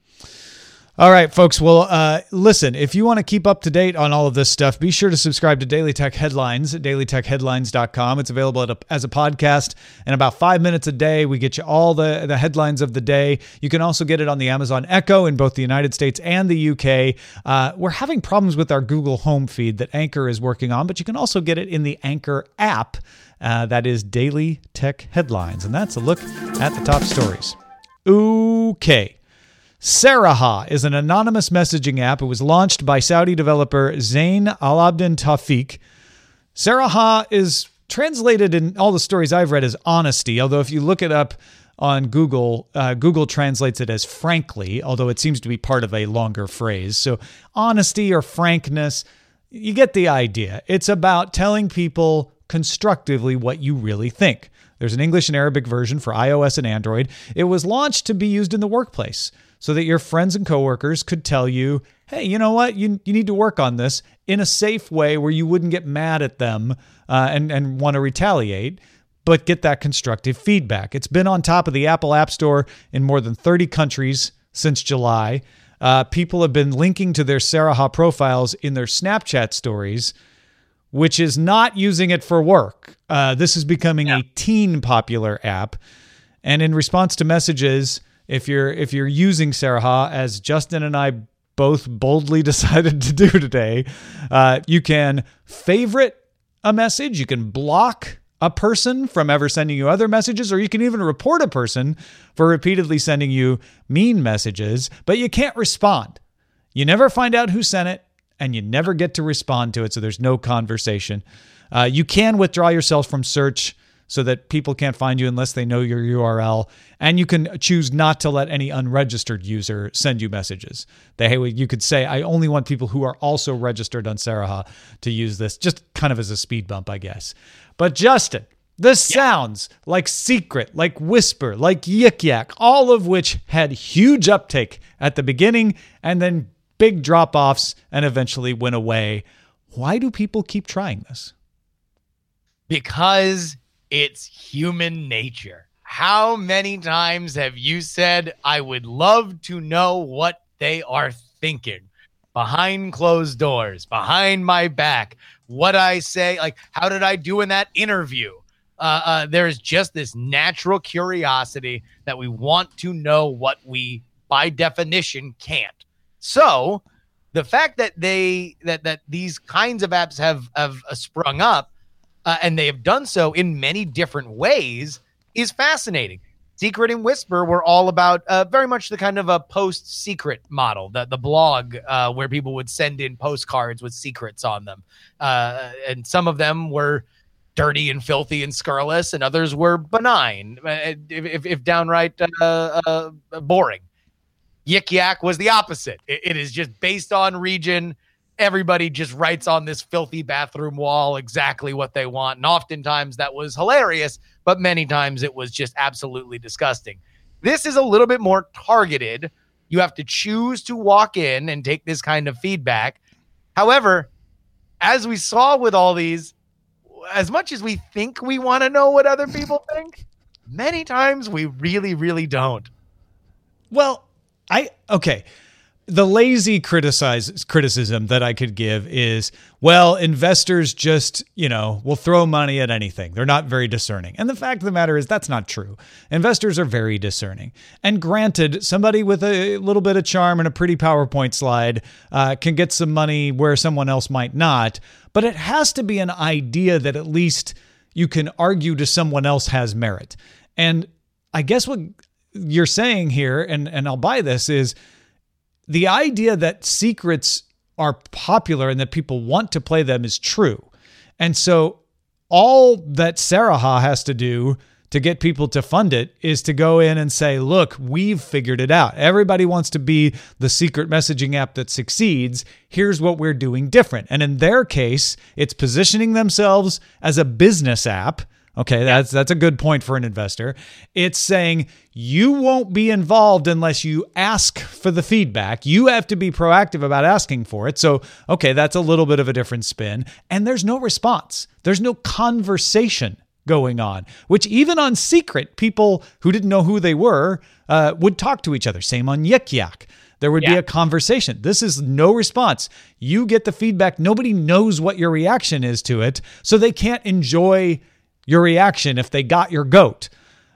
Speaker 1: All right, folks. Well, listen, if you want to keep up to date on all of this stuff, be sure to subscribe to Daily Tech Headlines at dailytechheadlines.com. It's available as a podcast. In about 5 minutes a day, we get you all the headlines of the day. You can also get it on the Amazon Echo in both the United States and the UK. We're having problems with our Google Home feed that Anchor is working on, but you can also get it in the Anchor app. That is Daily Tech Headlines. And that's a look at the top stories. Okay. Saraha is an anonymous messaging app. It was launched by Saudi developer Zain Al Abdin Tawfiq. Saraha is translated in all the stories I've read as honesty, although if you look it up on Google, Google translates it as frankly, although it seems to be part of a longer phrase. So honesty or frankness, you get the idea. It's about telling people constructively what you really think. There's an English and Arabic version for iOS and Android. It was launched to be used in the workplace. so that your friends and coworkers could tell you, hey, you know what? You need to work on this in a safe way where you wouldn't get mad at them and want to retaliate, but get that constructive feedback. It's been on top of the Apple App Store in more than 30 countries since July. People have been linking to their Saraha profiles in their Snapchat stories, which is not using it for work. This is becoming a teen popular app. And in response to messages, if you're using Saraha, as Justin and I both boldly decided to do today, you can favorite a message, you can block a person from ever sending you other messages, or you can even report a person for repeatedly sending you mean messages, but you can't respond. You never find out who sent it, and you never get to respond to it, so there's no conversation. You can withdraw yourself from search so that people can't find you unless they know your URL, and you can choose not to let any unregistered user send you messages. You could say, I only want people who are also registered on Saraha to use this, just kind of as a speed bump, I guess. But Justin, this sounds like Secret, like Whisper, like Yik Yak, all of which had huge uptake at the beginning and then big drop-offs and eventually went away. Why do people keep trying this?
Speaker 6: Because it's human nature. How many times have you said, I would love to know what they are thinking behind closed doors, behind my back, what I say, like, how did I do in that interview? There's just this natural curiosity that we want to know what we, by definition, can't. So the fact that that these kinds of apps have sprung up, and they have done so in many different ways, is fascinating. Secret and Whisper were all about very much the kind of a post-secret model, the blog where people would send in postcards with secrets on them. And some of them were dirty and filthy and scurrilous, and others were benign, if downright boring. Yik Yak was the opposite. It is just based on region. Everybody just writes on this filthy bathroom wall exactly what they want. And oftentimes that was hilarious, but many times it was just absolutely disgusting. This is a little bit more targeted. You have to choose to walk in and take this kind of feedback. However, as we saw with all these, as much as we think we want to know what other people think, many times we really, really don't.
Speaker 1: Well, the lazy criticism that I could give is, well, investors just, will throw money at anything. They're not very discerning. And the fact of the matter is that's not true. Investors are very discerning. And granted, somebody with a little bit of charm and a pretty PowerPoint slide can get some money where someone else might not. But it has to be an idea that at least you can argue to someone else has merit. And I guess what you're saying here, and I'll buy this, is the idea that secrets are popular and that people want to play them is true. And so all that Saraha has to do to get people to fund it is to go in and say, look, we've figured it out. Everybody wants to be the secret messaging app that succeeds. Here's what we're doing different. And in their case, it's positioning themselves as a business app. Okay, that's a good point for an investor. It's saying you won't be involved unless you ask for the feedback. You have to be proactive about asking for it. So, okay, that's a little bit of a different spin. And there's no response. There's no conversation going on, which even on Secret, people who didn't know who they were would talk to each other. Same on Yik Yak. There would be a conversation. This is no response. You get the feedback. Nobody knows what your reaction is to it, so they can't enjoy your reaction if they got your goat.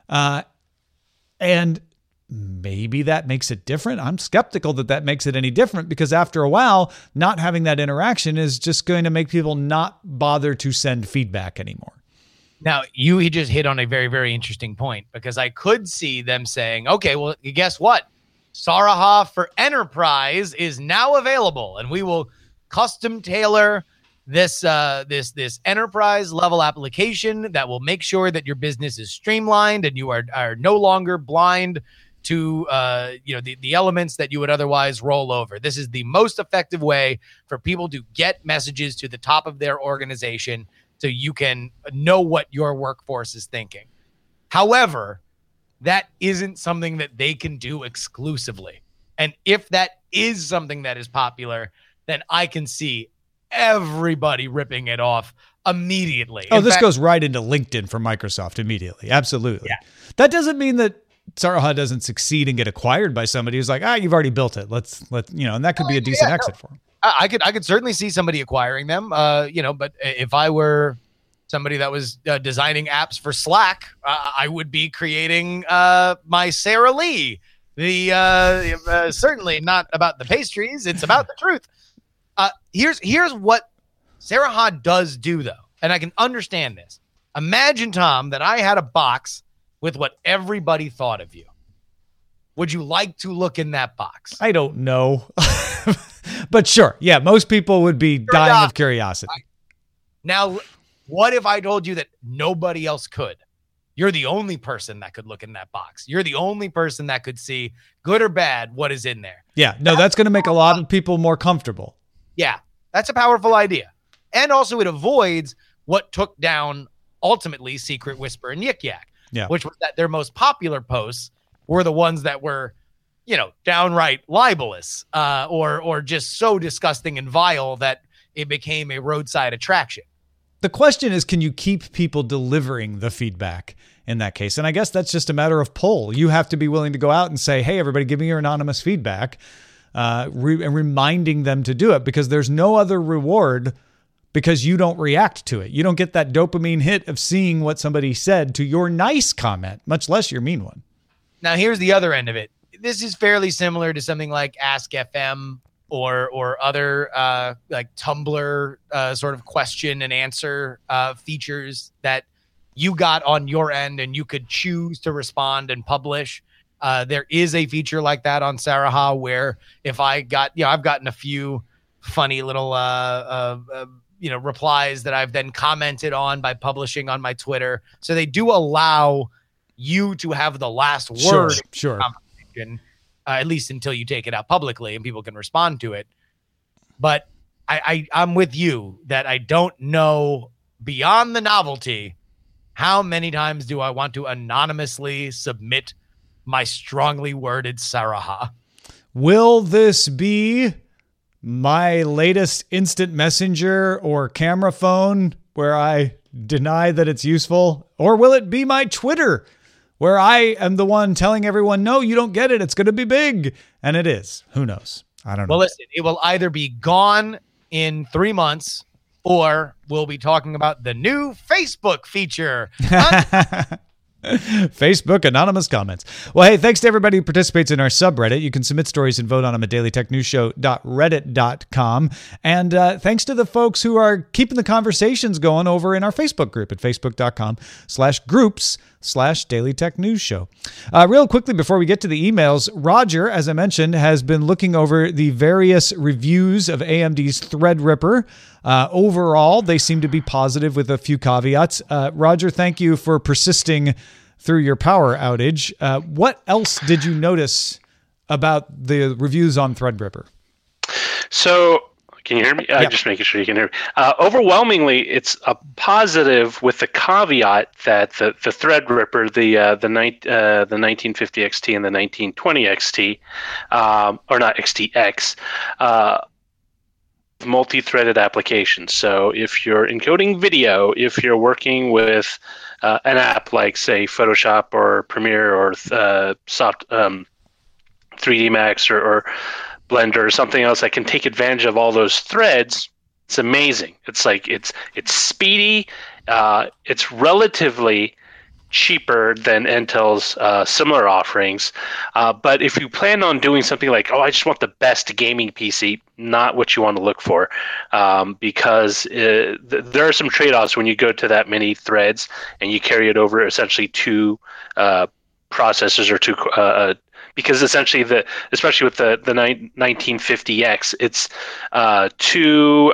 Speaker 1: And maybe that makes it different. I'm skeptical that makes it any different, because after a while, not having that interaction is just going to make people not bother to send feedback anymore.
Speaker 6: Now, he just hit on a very, very interesting point, because I could see them saying, okay, well, guess what? Saraha for Enterprise is now available, and we will custom tailor this enterprise level application that will make sure that your business is streamlined and you are no longer blind to the elements that you would otherwise roll over. This is the most effective way for people to get messages to the top of their organization so you can know what your workforce is thinking. However, that isn't something that they can do exclusively. And if that is something that is popular, then I can see everybody ripping it off immediately.
Speaker 1: Oh, this goes right into LinkedIn for Microsoft immediately. Absolutely.
Speaker 6: Yeah.
Speaker 1: That doesn't mean that Saraha doesn't succeed and get acquired by somebody who's like, you've already built it. Let's and that could be a decent exit for him.
Speaker 6: I could certainly see somebody acquiring them, but if I were somebody that was designing apps for Slack, I would be creating my Sara Lee. Certainly not about the pastries. It's about the truth. Here's what Saraha does do, though, and I can understand this. Imagine, Tom, that I had a box with what everybody thought of you. Would you like to look in that box?
Speaker 1: I don't know. But sure. Yeah, most people would be dying of curiosity.
Speaker 6: Now, what if I told you that nobody else could? You're the only person that could look in that box. You're the only person that could see, good or bad, what is in there.
Speaker 1: Yeah, no, that's going to make a lot of people more comfortable.
Speaker 6: Yeah, that's a powerful idea. And also it avoids what took down, ultimately, Secret Whisper and Yik Yak, which was that their most popular posts were the ones that were, downright libelous or just so disgusting and vile that it became a roadside attraction.
Speaker 1: The question is, can you keep people delivering the feedback in that case? And I guess that's just a matter of pull. You have to be willing to go out and say, hey, everybody, give me your anonymous feedback, and reminding them to do it, because there's no other reward because you don't react to it. You don't get that dopamine hit of seeing what somebody said to your nice comment, much less your mean one.
Speaker 6: Now, here's the other end of it. This is fairly similar to something like Ask FM or other like Tumblr sort of question and answer features that you got on your end and you could choose to respond and publish. There is a feature like that on Saraha where if I got, I've gotten a few funny little, replies that I've then commented on by publishing on my Twitter. So they do allow you to have the last word.
Speaker 1: Sure.
Speaker 6: At least until you take it out publicly and people can respond to it. But I'm with you that I don't know, beyond the novelty, how many times do I want to anonymously submit my strongly worded Saraha?
Speaker 1: Will this be my latest instant messenger or camera phone where I deny that it's useful? Or will it be my Twitter where I am the one telling everyone, no, you don't get it, it's going to be big? And it is. Who knows? I don't know.
Speaker 6: Well, listen, it will either be gone in 3 months or we'll be talking about the new Facebook feature.
Speaker 1: Facebook anonymous comments. Well, hey, thanks to everybody who participates in our subreddit. You can submit stories and vote on them at dailytechnewsshow.reddit.com. And thanks to the folks who are keeping the conversations going over in our Facebook group at facebook.com/groups/Daily Tech News Show. Real quickly before we get to the emails, Roger, as I mentioned, has been looking over the various reviews of AMD's Threadripper. Overall, they seem to be positive with a few caveats. Roger, thank you for persisting through your power outage. What else did you notice about the reviews on Threadripper?
Speaker 8: So, can you hear me?
Speaker 1: Yeah.
Speaker 8: Just making sure you can hear me. Overwhelmingly, it's a positive with the caveat that the Threadripper, the 1950 XT and the 1920 XT, or not XTX, multi-threaded applications. So if you're encoding video, if you're working with an app like, say, Photoshop or Premiere or 3D Max or Blender or something else that can take advantage of all those threads, it's amazing. It's like it's speedy. It's relatively cheaper than Intel's similar offerings. But if you plan on doing something like, I just want the best gaming PC, not what you want to look for, because there are some trade-offs when you go to that many threads and you carry it over essentially two processors or two, because essentially especially with the 1950X, it's two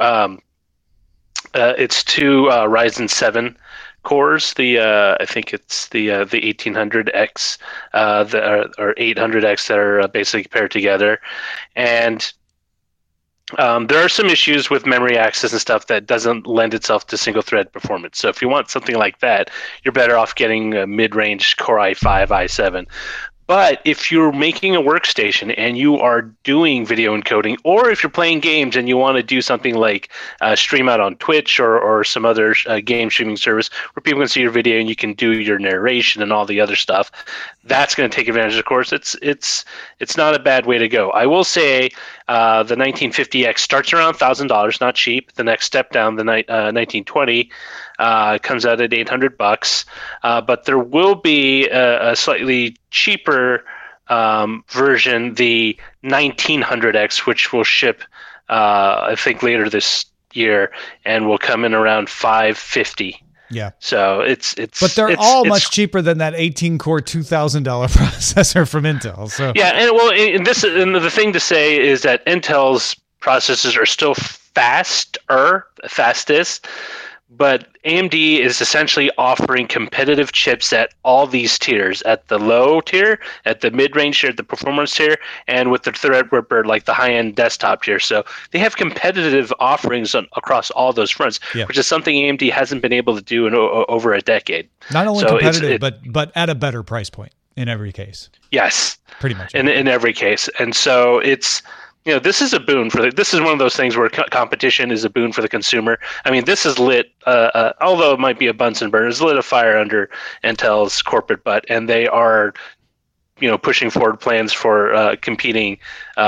Speaker 8: Ryzen 7 cores. I think it's the 1800X or 800X that are basically paired together, and there are some issues with memory access and stuff that doesn't lend itself to single thread performance. So if you want something like that, you're better off getting a mid-range Core i5, i7. But if you're making a workstation and you are doing video encoding, or if you're playing games and you want to do something like stream out on Twitch or some other game streaming service where people can see your video and you can do your narration and all the other stuff, that's going to take advantage. Of course, it's not a bad way to go. I will say the 1950X starts around $1,000, not cheap. The next step down, the 1920, comes out at $800, but there will be a slightly cheaper version, the 1900X, which will ship, I think, later this year, and will come in around $550.
Speaker 1: Yeah.
Speaker 8: So
Speaker 1: but they're all much cheaper than that 18-core $2,000 processor from Intel. So
Speaker 8: yeah, and the thing to say is that Intel's processors are still fastest. But AMD is essentially offering competitive chips at all these tiers, at the low tier, at the mid-range tier, at the performance tier, and with the Threadripper, like the high-end desktop tier. So they have competitive offerings across all those fronts, which is something AMD hasn't been able to do in over a decade.
Speaker 1: Not only competitive, but at a better price point in every case.
Speaker 8: Yes.
Speaker 1: Pretty much.
Speaker 8: In every case. And so it's... this is a boon this is one of those things where competition is a boon for the consumer. I mean, this is lit, although it might be a Bunsen burner, it's lit a fire under Intel's corporate butt, and they are, pushing forward plans for competing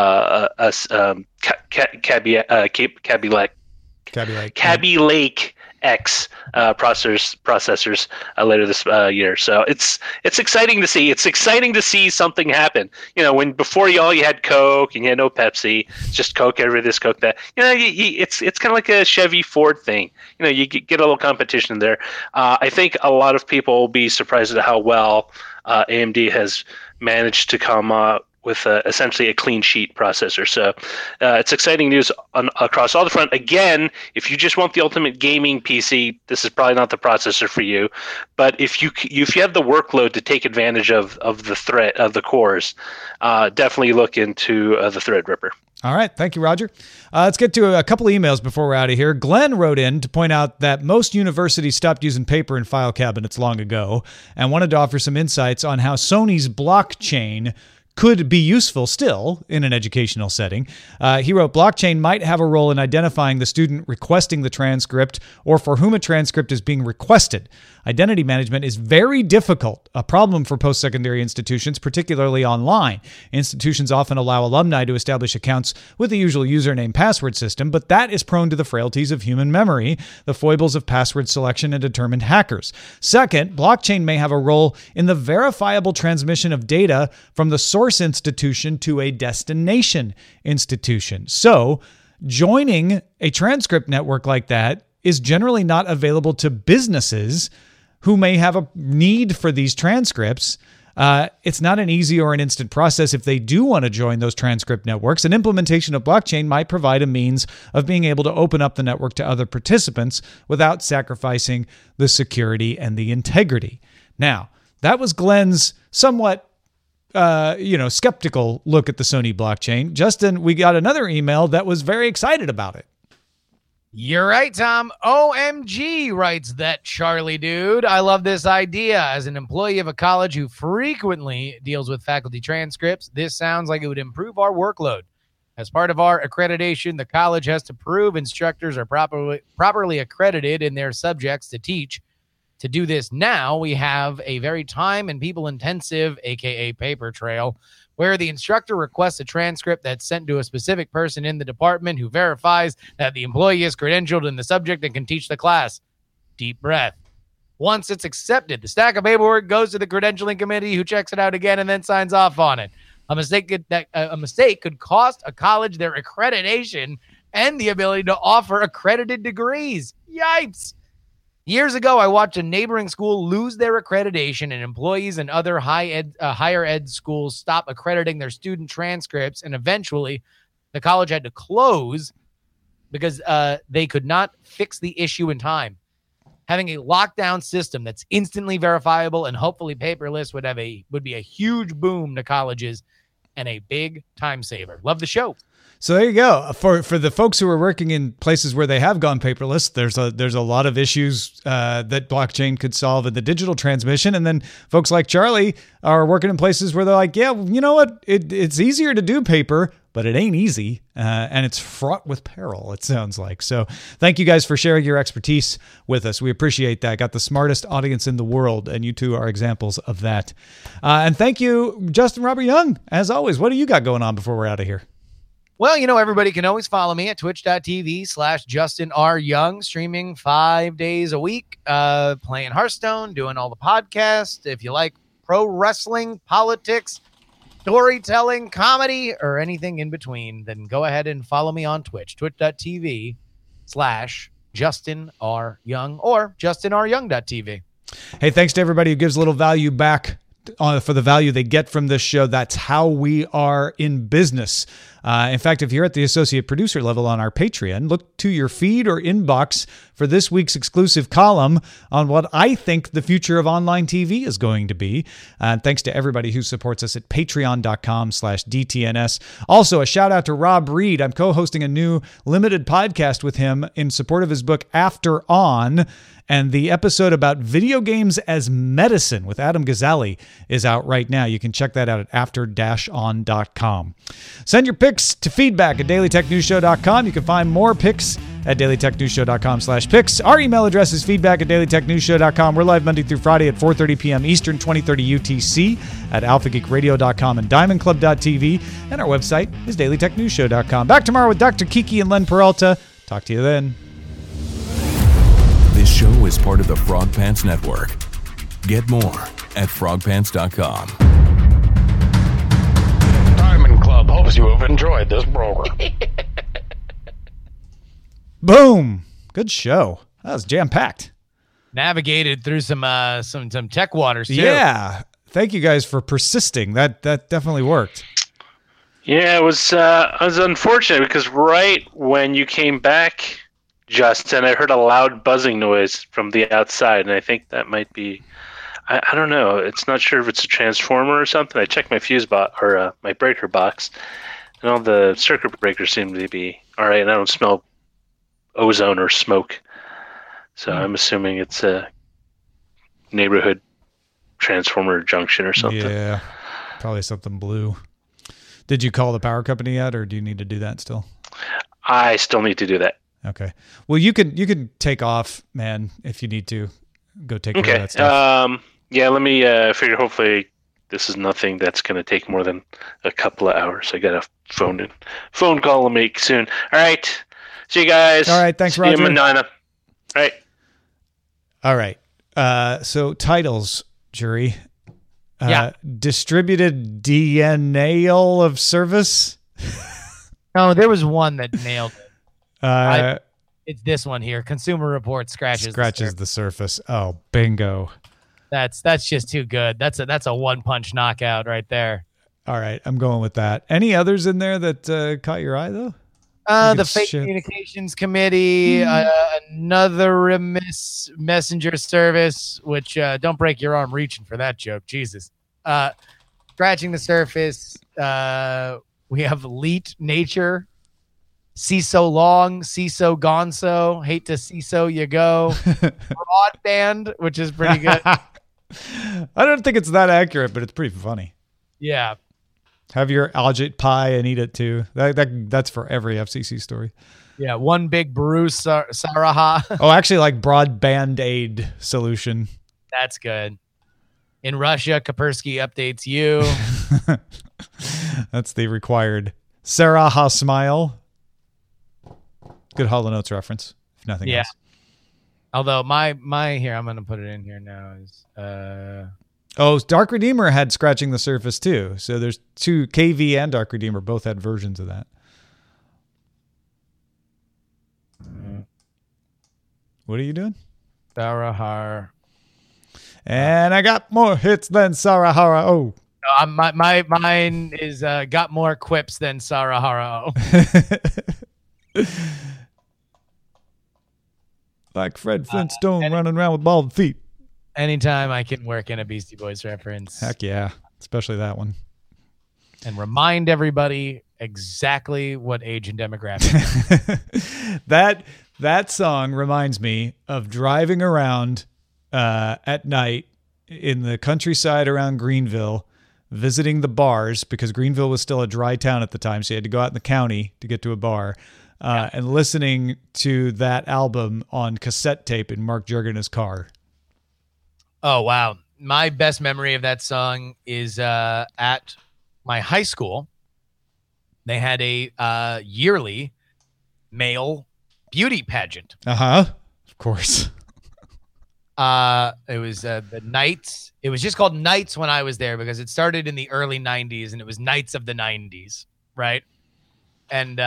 Speaker 8: Kaby Lake X processors later this year. So it's exciting to see. It's exciting to see something happen. When before you had Coke and you had no Pepsi, it's just Coke every this, Coke that. It's kind of like a Chevy Ford thing. You get a little competition there. I think a lot of people will be surprised at how well AMD has managed to come with essentially a clean sheet processor. So it's exciting news across all the front. Again, if you just want the ultimate gaming PC, this is probably not the processor for you. But if you have the workload to take advantage of the cores, definitely look into the Threadripper.
Speaker 1: All right. Thank you, Roger. Let's get to a couple emails before we're out of here. Glenn wrote in to point out that most universities stopped using paper and file cabinets long ago and wanted to offer some insights on how Sony's blockchain could be useful still in an educational setting. He wrote, blockchain might have a role in identifying the student requesting the transcript or for whom a transcript is being requested. Identity management is very difficult, a problem for post-secondary institutions, particularly online. Institutions often allow alumni to establish accounts with the usual username password system, but that is prone to the frailties of human memory, the foibles of password selection, and determined hackers. Second, blockchain may have a role in the verifiable transmission of data from the source institution to a destination institution. So, joining a transcript network like that is generally not available to businesses who may have a need for these transcripts. It's not an easy or an instant process if they do want to join those transcript networks. An implementation of blockchain might provide a means of being able to open up the network to other participants without sacrificing the security and the integrity. Now, that was Glenn's somewhat skeptical look at the Sony blockchain. Justin, we got another email that was very excited about it.
Speaker 6: You're right, Tom. OMG, writes that Charlie dude. I love this idea. As an employee of a college who frequently deals with faculty transcripts, this sounds like it would improve our workload. As part of our accreditation, the college has to prove instructors are properly accredited in their subjects to teach. To do this now, we have a very time and people-intensive, aka paper trail, where the instructor requests a transcript that's sent to a specific person in the department who verifies that the employee is credentialed in the subject and can teach the class. Deep breath. Once it's accepted, the stack of paperwork goes to the credentialing committee who checks it out again and then signs off on it. A mistake could cost a college their accreditation and the ability to offer accredited degrees. Yipes! Years ago, I watched a neighboring school lose their accreditation, and employees and other higher ed schools stop accrediting their student transcripts, and eventually the college had to close because they could not fix the issue in time. Having a lockdown system that's instantly verifiable and hopefully paperless would be a huge boom to colleges and a big time saver. Love the show.
Speaker 1: So there you go. For the folks who are working in places where they have gone paperless, there's a lot of issues that blockchain could solve in the digital transmission. And then folks like Charlie are working in places where they're like, yeah, you know what? It's easier to do paper, but it ain't easy. And it's fraught with peril, it sounds like. So thank you guys for sharing your expertise with us. We appreciate that. Got the smartest audience in the world, and you two are examples of that. And thank you, Justin Robert Young, as always. What do you got going on before we're out of here?
Speaker 6: Well, everybody can always follow me at twitch.tv/Justin R. Young, streaming 5 days a week, playing Hearthstone, doing all the podcasts. If you like pro wrestling, politics, storytelling, comedy, or anything in between, then go ahead and follow me on Twitch, twitch.tv/Justin R. Young or justinryoung.tv.
Speaker 1: Hey, thanks to everybody who gives a little value back for the value they get from this show. That's how we are in business. In fact, if you're at the associate producer level on our Patreon, look to your feed or inbox for this week's exclusive column on what I think the future of online TV is going to be. Thanks to everybody who supports us at patreon.com/DTNS. Also, a shout out to Rob Reed. I'm co-hosting a new limited podcast with him in support of his book After On. And the episode about video games as medicine with Adam Gazzali is out right now. You can check that out at after-on.com. Send your picks to feedback at dailytechnewsshow.com. You can find more picks at dailytechnewsshow.com/picks. Our email address is feedback at dailytechnewsshow.com. We're live Monday through Friday at 4:30 p.m. Eastern, 2030 UTC at alphageekradio.com and diamondclub.tv. And our website is dailytechnewsshow.com. Back tomorrow with Dr. Kiki and Len Peralta. Talk to you then.
Speaker 9: This show is part of the Frog Pants Network. Get more at frogpants.com.
Speaker 10: Diamond Club hopes you have enjoyed this program.
Speaker 1: Boom. Good show. That was jam-packed.
Speaker 6: Navigated through some tech waters, too.
Speaker 1: Yeah. Thank you guys for persisting. That definitely worked.
Speaker 8: Yeah, it was unfortunate because right when you came back, Justin, I heard a loud buzzing noise from the outside, and I think that might be, I don't know. It's not sure if it's a transformer or something. I checked my fuse box or my breaker box, and all the circuit breakers seem to be all right. And I don't smell ozone or smoke, so I'm assuming it's a neighborhood transformer junction or something.
Speaker 1: Yeah, probably something blue. Did you call the power company yet, or do you need to do that still?
Speaker 8: I still need to do that.
Speaker 1: Okay. Well, you can take off, man, if you need to. Go take care of that stuff.
Speaker 8: Yeah, let me figure. Hopefully, this is nothing that's going to take more than a couple of hours. I got a phone call to make soon. All right. See you guys.
Speaker 1: All right. Thanks, Roger.
Speaker 8: See you, Manana.
Speaker 1: All right. So titles, jury.
Speaker 6: Yeah.
Speaker 1: Distributed DNA of service.
Speaker 6: No, there was one that nailed it.
Speaker 1: It's
Speaker 6: this one here. Consumer Report scratches
Speaker 1: the surface. Oh, bingo.
Speaker 6: That's just too good. That's a one-punch knockout right there.
Speaker 1: All right, I'm going with that. Any others in there that caught your eye though?
Speaker 6: The Fake Communications Committee, another messenger service, which don't break your arm reaching for that joke. Jesus. Scratching the surface. We have Leet Nature. See so long, see so gonzo. Hate to see so you go. Broadband, which is pretty good.
Speaker 1: I don't think it's that accurate, but it's pretty funny.
Speaker 6: Yeah.
Speaker 1: Have your Algid pie and eat it too. That's for every FCC story.
Speaker 6: Yeah, one big Bruce Saraha.
Speaker 1: Oh, actually, like broadband aid solution.
Speaker 6: That's good. In Russia, Kaspersky updates you.
Speaker 1: That's the required Saraha smile. Good Hall & Oates reference, if nothing else.
Speaker 6: Although my here, I'm going to put it in here now, is
Speaker 1: Dark Redeemer had Scratching the Surface too. So there's two, KV and Dark Redeemer both had versions of that. What are you doing?
Speaker 6: Sarahar.
Speaker 1: And I got more hits than Sarahara. Oh.
Speaker 6: Mine is got more quips than Sarahara.
Speaker 1: Like Fred Flintstone running around with bald feet.
Speaker 6: Anytime I can work in a Beastie Boys reference.
Speaker 1: Heck yeah. Especially that one.
Speaker 6: and remind everybody exactly what age and demographic.
Speaker 1: That song reminds me of driving around at night in the countryside around Greenville, visiting the bars, because Greenville was still a dry town at the time, so you had to go out in the county to get to a bar, and listening to that album on cassette tape in Mark Jurgen's car.
Speaker 6: Oh, wow. My best memory of that song is at my high school. They had a yearly male beauty pageant.
Speaker 1: Of course.
Speaker 6: It was the Nights. It was just called Nights when I was there because it started in the early 90s and it was Nights of the 90s, right? And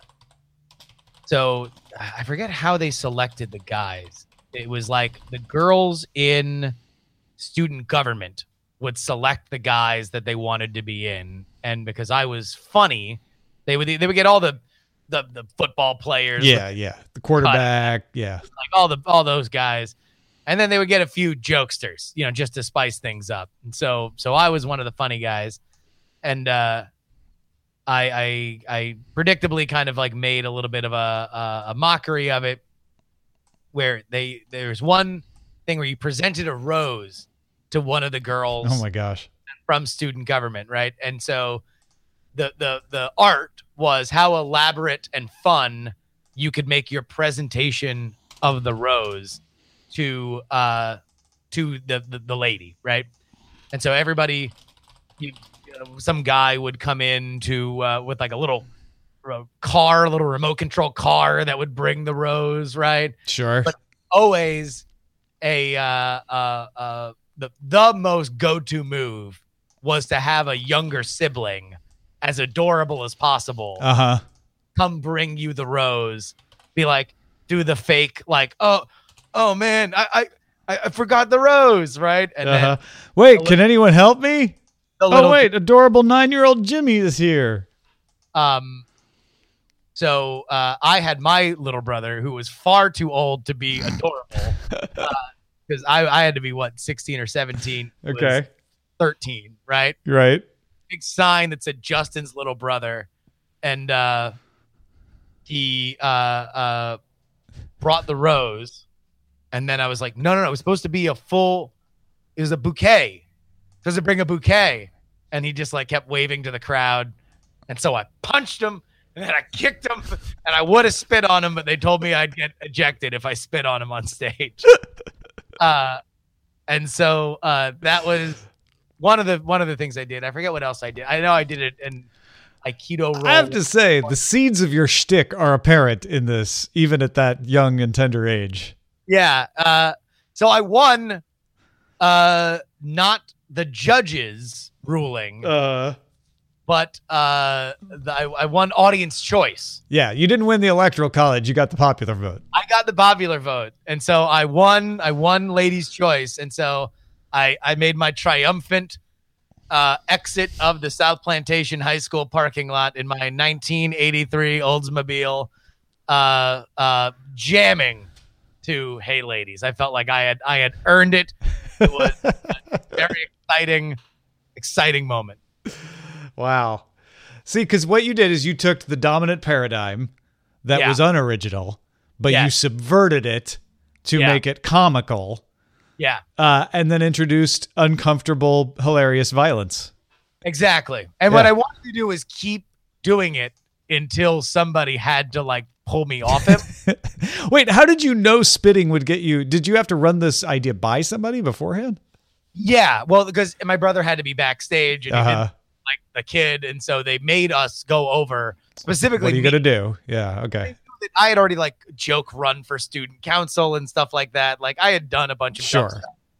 Speaker 6: so I forget how they selected the guys. It was like the girls in student government would select the guys that they wanted to be in, and because I was funny, they would get all the football players,
Speaker 1: the quarterback,
Speaker 6: like all those guys, and then they would get a few jokesters, just to spice things up. And so I was one of the funny guys, and I predictably kind of like made a little bit of a mockery of it, where there's one thing where you presented a rose to one of the girls.
Speaker 1: Oh my gosh.
Speaker 6: From student government, right? And so the art was how elaborate and fun you could make your presentation of the rose to the lady, right? And so everybody, some guy would come in with like a little car, a little remote control car that would bring the rose, right?
Speaker 1: Sure.
Speaker 6: But always the most go-to move was to have a younger sibling, as adorable as possible, come bring you the rose, be like, do the fake, like, oh man, I forgot the rose, right? And then
Speaker 1: wait, can anyone help me? Adorable 9-year-old Jimmy is here.
Speaker 6: So I had my little brother who was far too old to be adorable. Because I had to be 16 or 17.
Speaker 1: Okay.
Speaker 6: 13, right?
Speaker 1: Right.
Speaker 6: Big sign that said Justin's little brother, and he brought the rose, and then I was like, no, it was supposed to be it was a bouquet. Supposed to bring a bouquet, and he just like kept waving to the crowd, and so I punched him. And then I kicked him, and I would have spit on him, but they told me I'd get ejected if I spit on him on stage. And so that was one of the things I did. I forget what else I did. I know I did it in Aikido roll.
Speaker 1: I have to say, the seeds of your shtick are apparent in this, even at that young and tender age.
Speaker 6: Yeah. So I won, not the judges' ruling, but I won audience choice.
Speaker 1: Yeah, you didn't win the electoral college. You got the popular vote.
Speaker 6: I got the popular vote. And so I won ladies' choice. And so I made my triumphant exit of the South Plantation High School parking lot in my 1983 Oldsmobile, jamming to Hey Ladies. I felt like I had earned it. It was a very exciting moment.
Speaker 1: Wow. See, because what you did is you took the dominant paradigm that was unoriginal, but you subverted it to make it comical.
Speaker 6: Yeah.
Speaker 1: And then introduced uncomfortable, hilarious violence.
Speaker 6: Exactly. And what I wanted to do was keep doing it until somebody had to like pull me off him.
Speaker 1: Wait, how did you know spitting would get you? Did you have to run this idea by somebody beforehand?
Speaker 6: Yeah. Well, because my brother had to be backstage and he didn't like the kid. And so they made us go over specifically.
Speaker 1: What are you going to do? Yeah. Okay.
Speaker 6: I had already like joke run for student council and stuff like that. Like I had done a bunch of stuff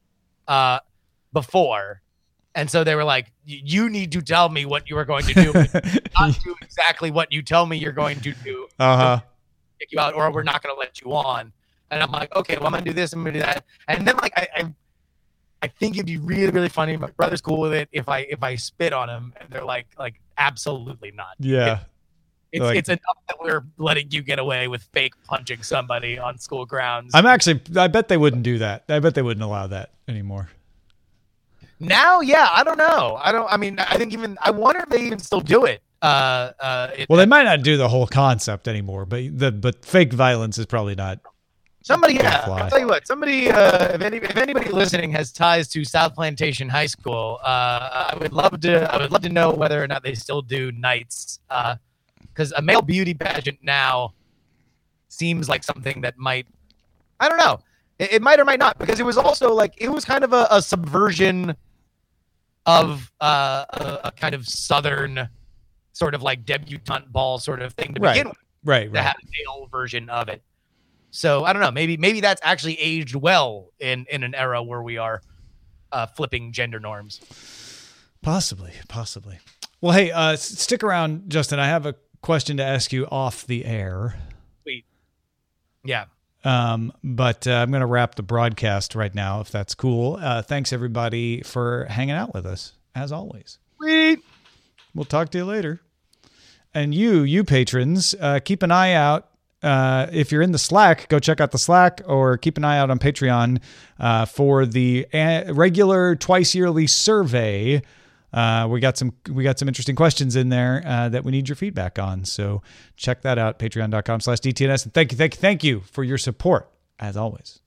Speaker 6: before. And so they were like, you need to tell me what you are going to do. Not do exactly what you tell me you're going to do. Kick you out, or we're not going to let you on. And I'm like, okay, well, I'm going to do this. I'm going to do that. And then like, I think it'd be really, really funny. My brother's cool with it if I spit on him, and they're like absolutely not.
Speaker 1: Yeah.
Speaker 6: It's enough that we're letting you get away with fake punching somebody on school grounds.
Speaker 1: I bet they wouldn't do that. I bet they wouldn't allow that anymore.
Speaker 6: Now, yeah, I don't know. I wonder if they even still do it.
Speaker 1: They might not do the whole concept anymore, but fake violence is probably not.
Speaker 6: Somebody, I'll tell you what. Somebody, if anybody listening has ties to South Plantation High School, I would love to know whether or not they still do nights. Because a male beauty pageant now seems like something that might, I don't know, it might or might not. Because it was also like it was kind of a subversion of a kind of Southern sort of like debutante ball sort of thing to begin with.
Speaker 1: Right.
Speaker 6: To have a male version of it. So I don't know. Maybe that's actually aged well in an era where we are flipping gender norms.
Speaker 1: Possibly. Well, hey, stick around, Justin. I have a question to ask you off the air.
Speaker 6: Sweet. Yeah.
Speaker 1: But I'm going to wrap the broadcast right now, if that's cool. Thanks everybody for hanging out with us, as always.
Speaker 6: Sweet.
Speaker 1: We'll talk to you later. And you patrons, keep an eye out. If you're in the Slack, go check out the Slack, or keep an eye out on Patreon for the regular twice yearly survey. We got some interesting questions in there that we need your feedback on. So check that out, patreon.com/DTNS. And thank you for your support, as always.